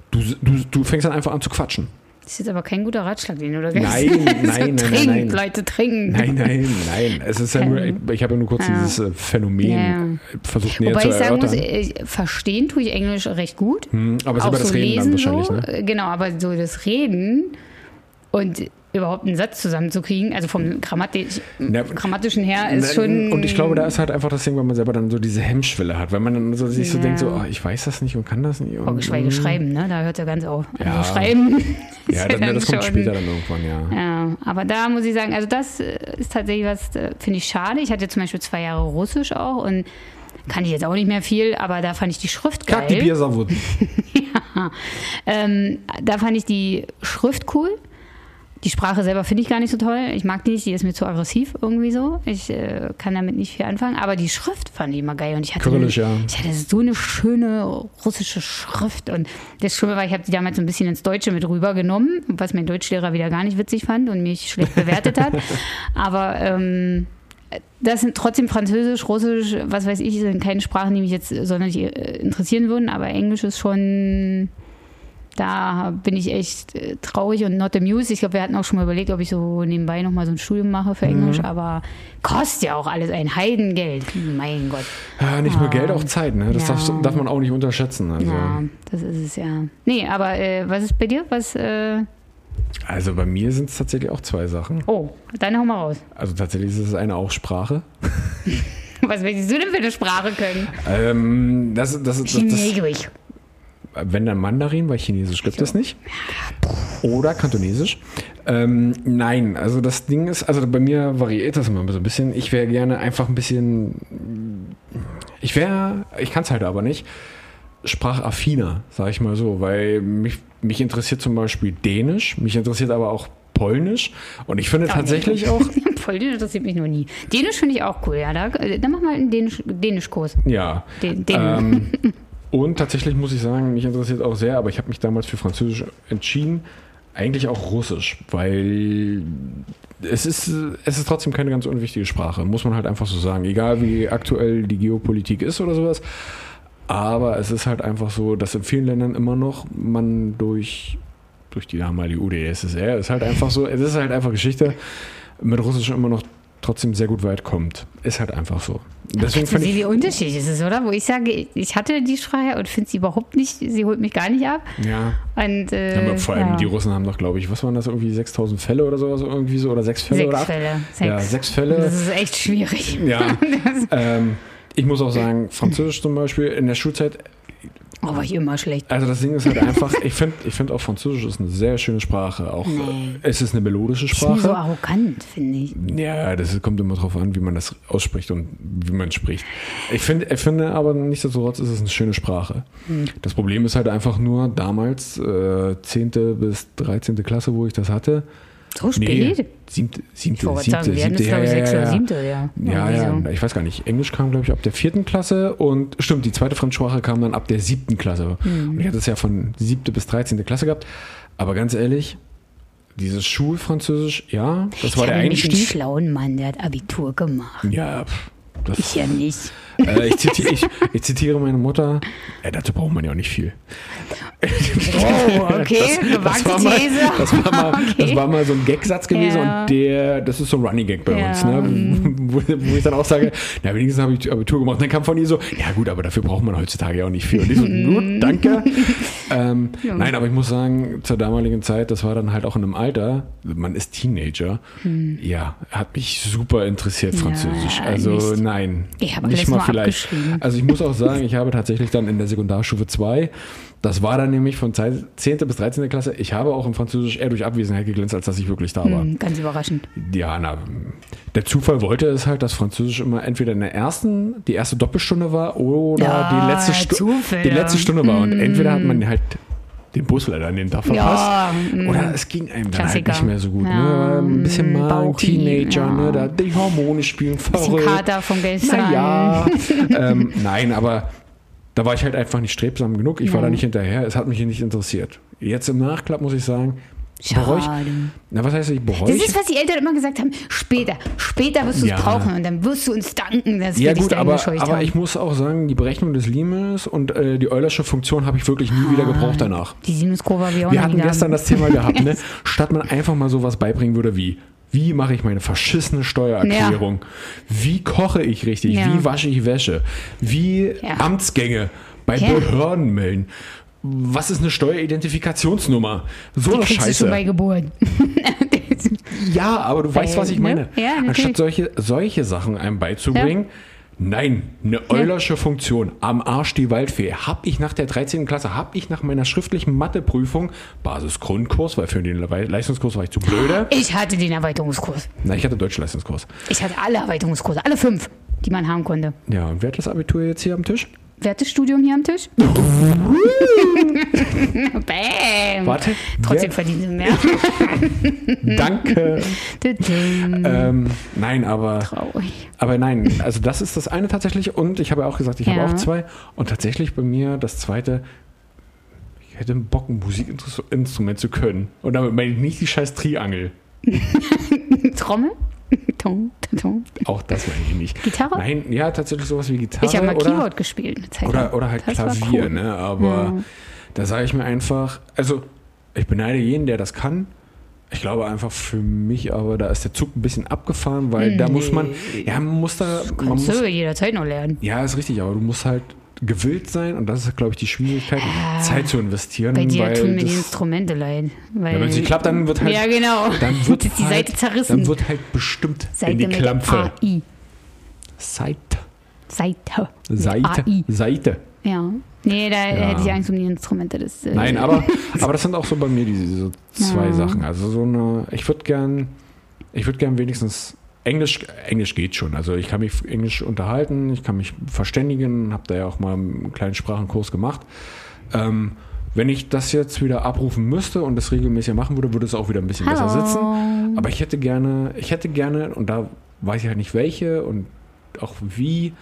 du fängst dann einfach an zu quatschen. Das ist jetzt aber kein guter Ratschlag, den du da gibst. Nein. Leute, trinken. Nein. Es ist ja nur, ich habe ja nur kurz dieses Phänomen versucht näher zu erörtern. Wobei ich sagen muss, verstehen tue ich Englisch recht gut. Aber es ist über das Reden dann wahrscheinlich, ne? Genau, aber so das Reden und überhaupt einen Satz zusammenzukriegen, also vom grammatischen her ist schon... Und ich glaube, da ist halt einfach das Ding, weil man selber dann so diese Hemmschwelle hat, weil man dann so sich so denkt, so, ich weiß das nicht und kann das nicht. Geschweige schreiben, ne? Da hört ja ganz auf. Also schreiben das kommt später dann irgendwann, Ja, aber da muss ich sagen, also das ist tatsächlich was, finde ich schade. Ich hatte zum Beispiel 2 Jahre Russisch auch und kann ich jetzt auch nicht mehr viel, aber da fand ich die Schrift geil. Kack die Biersawut. Da fand ich die Schrift cool. Die Sprache selber finde ich gar nicht so toll. Ich mag die nicht, die ist mir zu aggressiv irgendwie so. Ich kann damit nicht viel anfangen. Aber die Schrift fand ich immer geil. Und ich hatte so eine schöne russische Schrift. Und das Schlimme war, ich habe die damals so ein bisschen ins Deutsche mit rübergenommen, was mein Deutschlehrer wieder gar nicht witzig fand und mich schlecht bewertet hat. Aber das sind trotzdem Französisch, Russisch, was weiß ich, sind keine Sprachen, die mich jetzt sonderlich interessieren würden. Aber Englisch ist schon... Da bin ich echt traurig und not amused. Ich glaube, wir hatten auch schon mal überlegt, ob ich so nebenbei nochmal so ein Studium mache für Englisch, aber kostet ja auch alles ein Heidengeld. Mein Gott. Ja, nicht nur Geld, auch Zeit, ne? Das darf man auch nicht unterschätzen. Also. Ja, das ist es ja. Nee, aber was ist bei dir? Also bei mir sind es tatsächlich auch 2 Sachen. Oh, dann hau mal raus. Also tatsächlich ist es eine auch Sprache. Was möchtest du denn für eine Sprache können? Chinesisch. Wenn dann Mandarin, weil Chinesisch gibt es nicht. Oder Kantonesisch. Nein, also das Ding ist, also bei mir variiert das immer so ein bisschen. Ich wäre gerne einfach ein bisschen, ich kann es halt aber nicht, sprachaffiner, sage ich mal so, weil mich interessiert zum Beispiel Dänisch, mich interessiert aber auch Polnisch und ich finde tatsächlich auch... Polnisch interessiert mich noch nie. Dänisch finde ich auch cool, ja. Dann mach mal einen Dänischkurs. Ja. Und tatsächlich muss ich sagen, mich interessiert auch sehr, aber ich habe mich damals für Französisch entschieden, eigentlich auch Russisch, weil es ist trotzdem keine ganz unwichtige Sprache, muss man halt einfach so sagen, egal wie aktuell die Geopolitik ist oder sowas, aber es ist halt einfach so, dass in vielen Ländern immer noch man durch die damalige UdSSR, ist halt einfach so, es ist halt einfach Geschichte, mit Russisch immer noch trotzdem sehr gut weit kommt. Ist halt einfach so. Deswegen finde ich, wie unterschiedlich ist es, oder? Wo ich sage, ich hatte die Sprache und finde sie überhaupt nicht, sie holt mich gar nicht ab. Ja. Und, aber vor allem die Russen haben doch, glaube ich, was waren das, irgendwie 6.000 Fälle oder sowas, irgendwie so, oder 6 Fälle 6 oder 8? Fälle. 6. Ja, 6 Fälle. Das ist echt schwierig. Ja. Ich muss auch sagen, Französisch zum Beispiel in der Schulzeit. Oh, war ich immer schlecht. Also das Ding ist halt einfach, ich finde auch Französisch ist eine sehr schöne Sprache. Auch es ist eine melodische Sprache. Ist so arrogant, finde ich. Ja, das kommt immer drauf an, wie man das ausspricht und wie man spricht. Ich finde aber nichtsdestotrotz ist es eine schöne Sprache. Das Problem ist halt einfach nur, damals 10. bis 13. Klasse, wo ich das hatte. So spät? Nee, siebte, ja. Ja, ich weiß gar nicht. Englisch kam, glaube ich, ab der 4. Klasse und stimmt, die zweite Fremdsprache kam dann ab der 7. Klasse. Und ich hatte es ja von 7. bis 13. Klasse gehabt. Aber ganz ehrlich, dieses Schulfranzösisch, ja, das war der Einstieg. Ich habe einen schlauen Mann, der hat Abitur gemacht. Ja, ich ja nicht. Ich zitiere meine Mutter, dazu braucht man ja auch nicht viel. Oh, okay, gewagte These. Das war mal so ein Gagsatz gewesen und das ist so ein Running Gag bei uns, ne? Wo ich dann auch sage, na wenigstens habe ich Abitur gemacht. Und dann kam von ihr so, ja gut, aber dafür braucht man heutzutage ja auch nicht viel. Und ich so, gut, danke. Nein, aber ich muss sagen, zur damaligen Zeit, das war dann halt auch in einem Alter, man ist Teenager, ja, hat mich super interessiert, Französisch. Also nein, ich habe nicht mal vielleicht. Also ich muss auch sagen, ich habe tatsächlich dann in der Sekundarstufe 2, das war dann nämlich von 10. bis 13. Klasse, ich habe auch im Französisch eher durch Abwesenheit geglänzt, als dass ich wirklich da war. Ganz überraschend. Ja, der Zufall wollte es halt, dass Französisch immer entweder die erste Doppelstunde war oder die letzte Stunde war. Und entweder hat man halt den Bus leider an den Tag verpasst. Oder es ging einem dann halt nicht mehr so gut. Ne? Ein bisschen mal Teenager, ne? Die Hormone spielen verrückt. Bisschen Kater vom gestern. Ja. Nein, aber da war ich halt einfach nicht strebsam genug. Ich war da nicht hinterher. Es hat mich nicht interessiert. Jetzt im Nachklapp muss ich sagen, was heißt, ich bereue? Das ist, was die Eltern immer gesagt haben. Später wirst du es brauchen und dann wirst du uns danken, dass wir dich da gescheucht haben. Aber ich muss auch sagen, die Berechnung des Limes und die Eulersche Funktion habe ich wirklich nie wieder gebraucht danach. Die Sinuskurve habe ich auch Wir hatten gestern das Thema gehabt, ne? Statt man einfach mal sowas beibringen würde wie mache ich meine verschissene Steuererklärung? Ja. Wie koche ich richtig? Ja. Wie wasche ich Wäsche? Wie Amtsgänge bei Behörden melden? Was ist eine Steueridentifikationsnummer? So eine Scheiße. Schon bei Geburt. Ja, aber du weißt, was ich meine. Ja, anstatt solche Sachen einem beizubringen, nein, eine Eulersche Funktion, am Arsch die Waldfee, habe ich nach der 13. Klasse, habe ich nach meiner schriftlichen Matheprüfung, Basisgrundkurs, weil für den Leistungskurs war ich zu blöde. Ich hatte den Erweiterungskurs. Nein, ich hatte Deutschleistungskurs. Ich hatte alle Erweiterungskurse, alle 5, die man haben konnte. Ja, und wer hat das Abitur jetzt hier am Tisch? Wer hat das Studium hier am Tisch? Bam. Warte. Trotzdem verdienen sie mehr. Danke. Nein, aber... Traurig. Aber nein, also das ist das eine tatsächlich. Und ich habe ja auch gesagt, ich habe auch 2. Und tatsächlich bei mir das zweite... Ich hätte Bock, ein Musikinstrument zu können. Und damit meine ich nicht die scheiß Triangel. Trommel? Tom. Auch das meine ich nicht. Gitarre? Nein, ja, tatsächlich sowas wie Gitarre. Ich habe mal Keyboard gespielt. Eine Zeit lang. Oder halt das Klavier, cool. ne? Aber da sage ich mir einfach, also ich beneide jeden, der das kann. Ich glaube einfach für mich, aber da ist der Zug ein bisschen abgefahren, weil da muss man muss jederzeit noch lernen. Ja, ist richtig, aber du musst halt gewillt sein und das ist, glaube ich, die Schwierigkeit, Zeit zu investieren. Bei dir weil tun mir die Instrumente leid. Wenn es nicht klappt, dann wird halt... Ja, genau. Dann wird ist die Seite zerrissen. Dann wird halt bestimmt Seite in die Klampfe. AI. Seite. AI. Seite. Ja. Nee, da hätte ich Angst um die Instrumente. Nein, aber das sind auch so bei mir diese 2 Sachen. Also so eine... Ich würde gern wenigstens... Englisch geht schon. Also ich kann mich Englisch unterhalten, ich kann mich verständigen, habe da ja auch mal einen kleinen Sprachenkurs gemacht. Wenn ich das jetzt wieder abrufen müsste und das regelmäßig machen würde es auch wieder ein bisschen besser sitzen. Aber ich hätte gerne, und da weiß ich halt nicht welche und auch wie,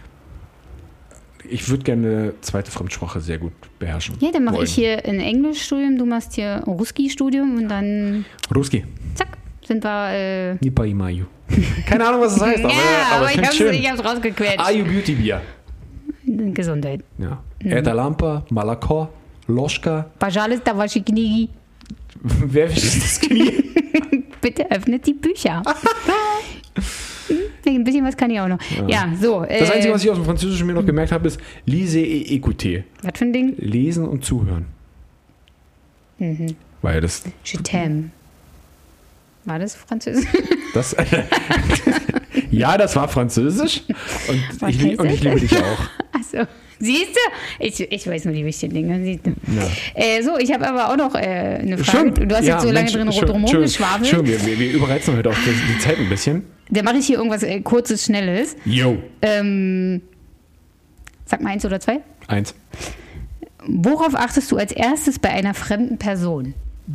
ich würde gerne eine zweite Fremdsprache sehr gut beherrschen. Ja, dann mache ich hier ein Englischstudium, du machst hier ein Ruski-Studium und dann... Ruski. Zack, sind wir... Nipa Imayu. Keine Ahnung, was das heißt, aber ich hab's rausgequetscht. Ayu Beauty Bier. Gesundheit. Ja. Etalampa, Malakor, Loschka. Bajalis Dawashiknigi. Wer wischt das Knie? Bitte öffnet die Bücher. Ein bisschen was kann ich auch noch. Ja, so. Das Einzige, was ich aus dem Französischen mir noch gemerkt habe, ist Lise et écouter. Was für ein Ding? Lesen und zuhören. Weil das... Je t'aime. War das Französisch? Ja, das war Französisch. Und ich liebe dich auch. Achso. Siehst du? Ich weiß nur die wichtigen Dinge. Siehst du? Ja. So, ich habe aber auch noch eine Frage. Schön. Du hast jetzt so lange drin rumgeschwafelt. Schön, wir überreizen heute auch die Zeit ein bisschen. Da mache ich hier irgendwas Kurzes, Schnelles. Jo. Sag mal 1 oder 2. 1. Worauf achtest du als erstes bei einer fremden Person?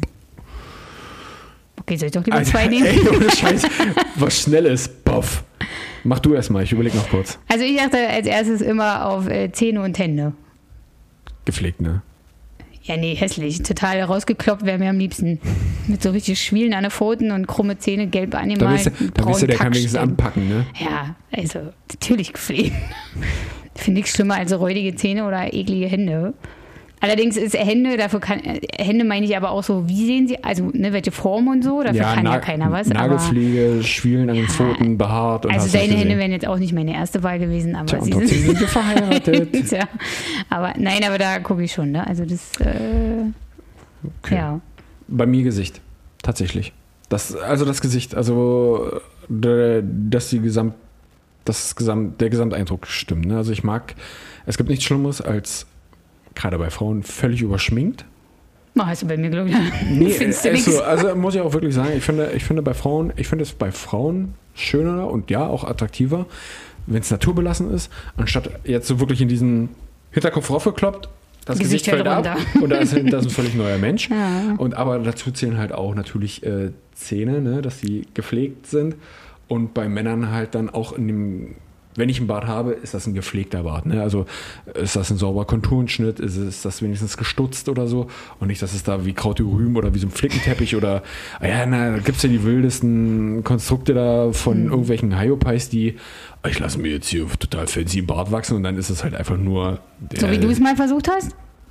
Okay, soll ich doch lieber 2 nehmen? Ey, ohne Scheiß. Was schnell ist, boff. Mach du erstmal, ich überlege noch kurz. Also ich achte als erstes immer auf Zähne und Hände. Gepflegt, ne? Ja, nee, hässlich. Total rausgekloppt wäre mir am liebsten. Mit so richtig Schwielen an den Pfoten und krumme Zähne, gelb angemalt. Da bist du, der kann wenigstens anpacken, ne? Ja, also natürlich gepflegt. Finde ich schlimmer als räudige Zähne oder eklige Hände. Allerdings ist Hände meine ich aber auch so, wie sehen sie, also ne, welche Form und so, dafür kann ja keiner was. Nagelpflege, Schwielen an den Pfoten, behaart. Und also deine Hände wären jetzt auch nicht meine erste Wahl gewesen, aber sie sind wir verheiratet. Tja, aber da gucke ich schon, ne? Also das, okay. Ja. Bei mir Gesicht, tatsächlich. Das Gesicht, also dass der Gesamteindruck stimmt. Ne? Also es gibt nichts Schlimmeres als gerade bei Frauen völlig überschminkt. Hast du bei mir, glaube ich. Nee, also muss ich auch wirklich sagen, ich finde es bei Frauen schöner und ja auch attraktiver, wenn es naturbelassen ist, anstatt jetzt so wirklich in diesen Hinterkopf raufgekloppt, das Gesicht fällt ab und da ist ein völlig neuer Mensch. Ja. Aber dazu zählen halt auch natürlich Zähne, ne, dass die gepflegt sind und bei Männern halt dann auch wenn ich einen Bart habe, ist das ein gepflegter Bart. Ne? Also ist das ein sauberer Konturenschnitt, ist das wenigstens gestutzt oder so und nicht, dass es da wie Kraut über Rüben oder wie so ein Flickenteppich oder da gibt es ja die wildesten Konstrukte da von irgendwelchen Hyopies, ich lasse mir jetzt hier total fancy einen Bart wachsen und dann ist es halt einfach nur... So wie du es mal versucht hast?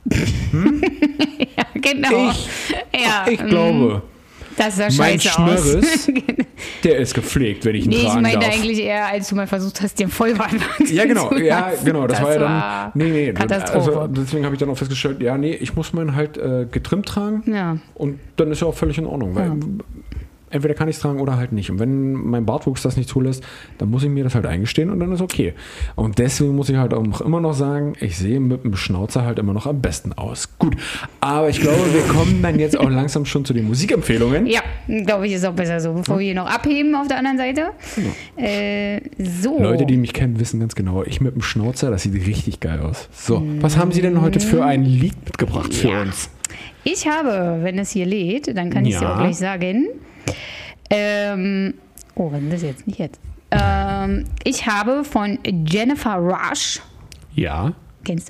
Ja, genau. Ich glaube... Das sah mein scheiße Schnörres, der ist gepflegt, wenn ich ihn tragen darf. Ich meinte eigentlich eher, als du mal versucht hast, den Vollbart zu Ja, genau. Das war ja dann... Nee. Katastrophe. Also, deswegen habe ich dann auch festgestellt, ich muss meinen halt getrimmt tragen. Ja. Und dann ist ja auch völlig in Ordnung. Weil Entweder kann ich es tragen oder halt nicht. Und wenn mein Bartwuchs das nicht zulässt, dann muss ich mir das halt eingestehen und dann ist okay. Und deswegen muss ich halt auch immer noch sagen, ich sehe mit dem Schnauzer halt immer noch am besten aus. Gut, aber ich glaube, wir kommen dann jetzt auch langsam schon zu den Musikempfehlungen. Ja, glaube ich, ist auch besser so, bevor wir hier noch abheben auf der anderen Seite. Ja. So. Leute, die mich kennen, wissen ganz genau, ich mit dem Schnauzer, das sieht richtig geil aus. So, was haben Sie denn heute für ein Lied mitgebracht für uns? Ich habe, wenn es hier lädt, dann kann ich es dir auch gleich sagen. Was ist das jetzt? Nicht jetzt. Ich habe von Jennifer Rush. Ja. Kennst du?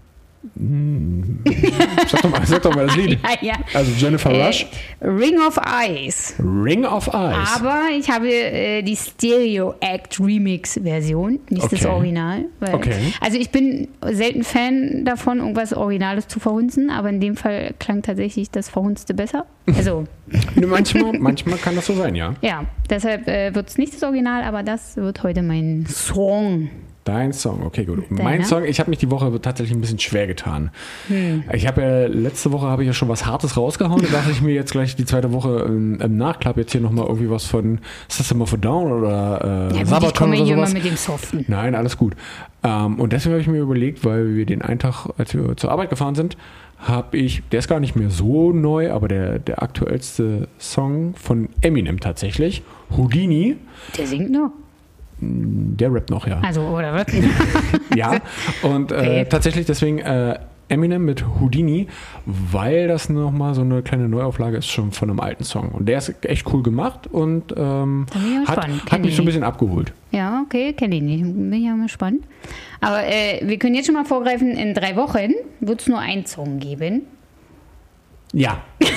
Sag doch mal das Lied. Ja. Also Jennifer Rush. Ring of Eyes. Ring of Eyes. Aber ich habe die Stereo Act Remix Version, nicht das Original. Weil, also ich bin selten Fan davon, irgendwas Originales zu verhunzen, aber in dem Fall klang tatsächlich das Verhunzte besser. Also manchmal kann das so sein, ja. Ja, deshalb wird es nicht das Original, aber das wird heute mein Song. Dein Song, okay, gut. Mein Song, ich habe mich die Woche tatsächlich ein bisschen schwer getan. Ich habe letzte Woche habe ich ja schon was Hartes rausgehauen. Da dachte ich mir jetzt gleich die zweite Woche im Nachklapp jetzt hier nochmal irgendwie was von System of a Down oder Sabaton oder sowas. Ich komme immer mit dem Soften. Nein, alles gut. Und deswegen habe ich mir überlegt, weil wir den einen Tag, als wir zur Arbeit gefahren sind, der ist gar nicht mehr so neu, aber der aktuellste Song von Eminem tatsächlich, Houdini. Der singt noch? Der rappt noch, ja. Also, oder was? Ja, und tatsächlich deswegen Eminem mit Houdini, weil das nochmal so eine kleine Neuauflage ist schon von einem alten Song. Und der ist echt cool gemacht und hat mich so ein bisschen abgeholt. Ja, okay, kenne ich nicht. Bin ja mal spannend. Aber wir können jetzt schon mal vorgreifen, in 3 Wochen wird es nur einen Song geben. Ja.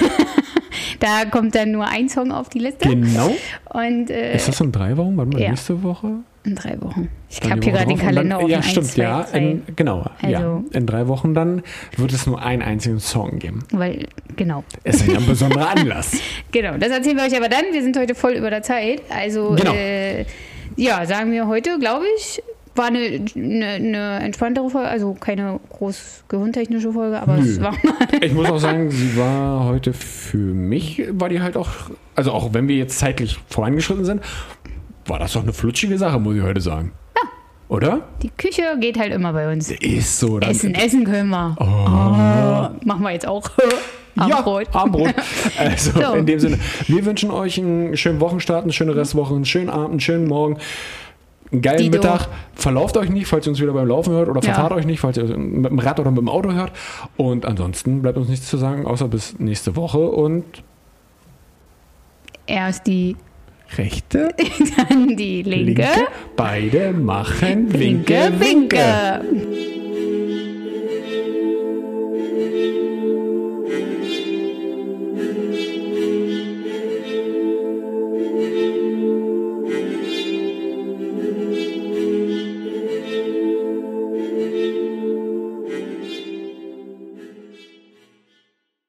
Da kommt dann nur ein Song auf die Liste. Genau. Und, ist das in 3 Wochen? Warte mal, nächste Woche? In 3 Wochen. Ich habe hier gerade den Kalender offen. Ja, stimmt, 1, 2, ja. Genau. Also, ja. In 3 Wochen dann wird es nur einen einzigen Song geben. Weil, genau. Es ist ein besonderer Anlass. Genau, das erzählen wir euch aber dann. Wir sind heute voll über der Zeit. Also, genau. Sagen wir heute, glaube ich, war eine entspanntere Folge, also keine groß gehirntechnische Folge, aber es war mal. Ich muss auch sagen, sie war heute für mich, war die halt auch, also auch wenn wir jetzt zeitlich vorangeschritten sind, war das doch eine flutschige Sache, muss ich heute sagen. Ja. Oder? Die Küche geht halt immer bei uns. Ist so. Essen können wir. Machen wir jetzt auch. Abendbrot. Ja, Abendbrot. Also so. In dem Sinne, wir wünschen euch einen schönen Wochenstart, eine schöne Restwoche, einen schönen Abend, einen schönen Morgen. Einen geilen Mittag. Verlauft euch nicht, falls ihr uns wieder beim Laufen hört oder verfahrt euch nicht, falls ihr mit dem Rad oder mit dem Auto hört. Und ansonsten bleibt uns nichts zu sagen, außer bis nächste Woche und erst die rechte, dann die linke. Beide machen Winke, Winke.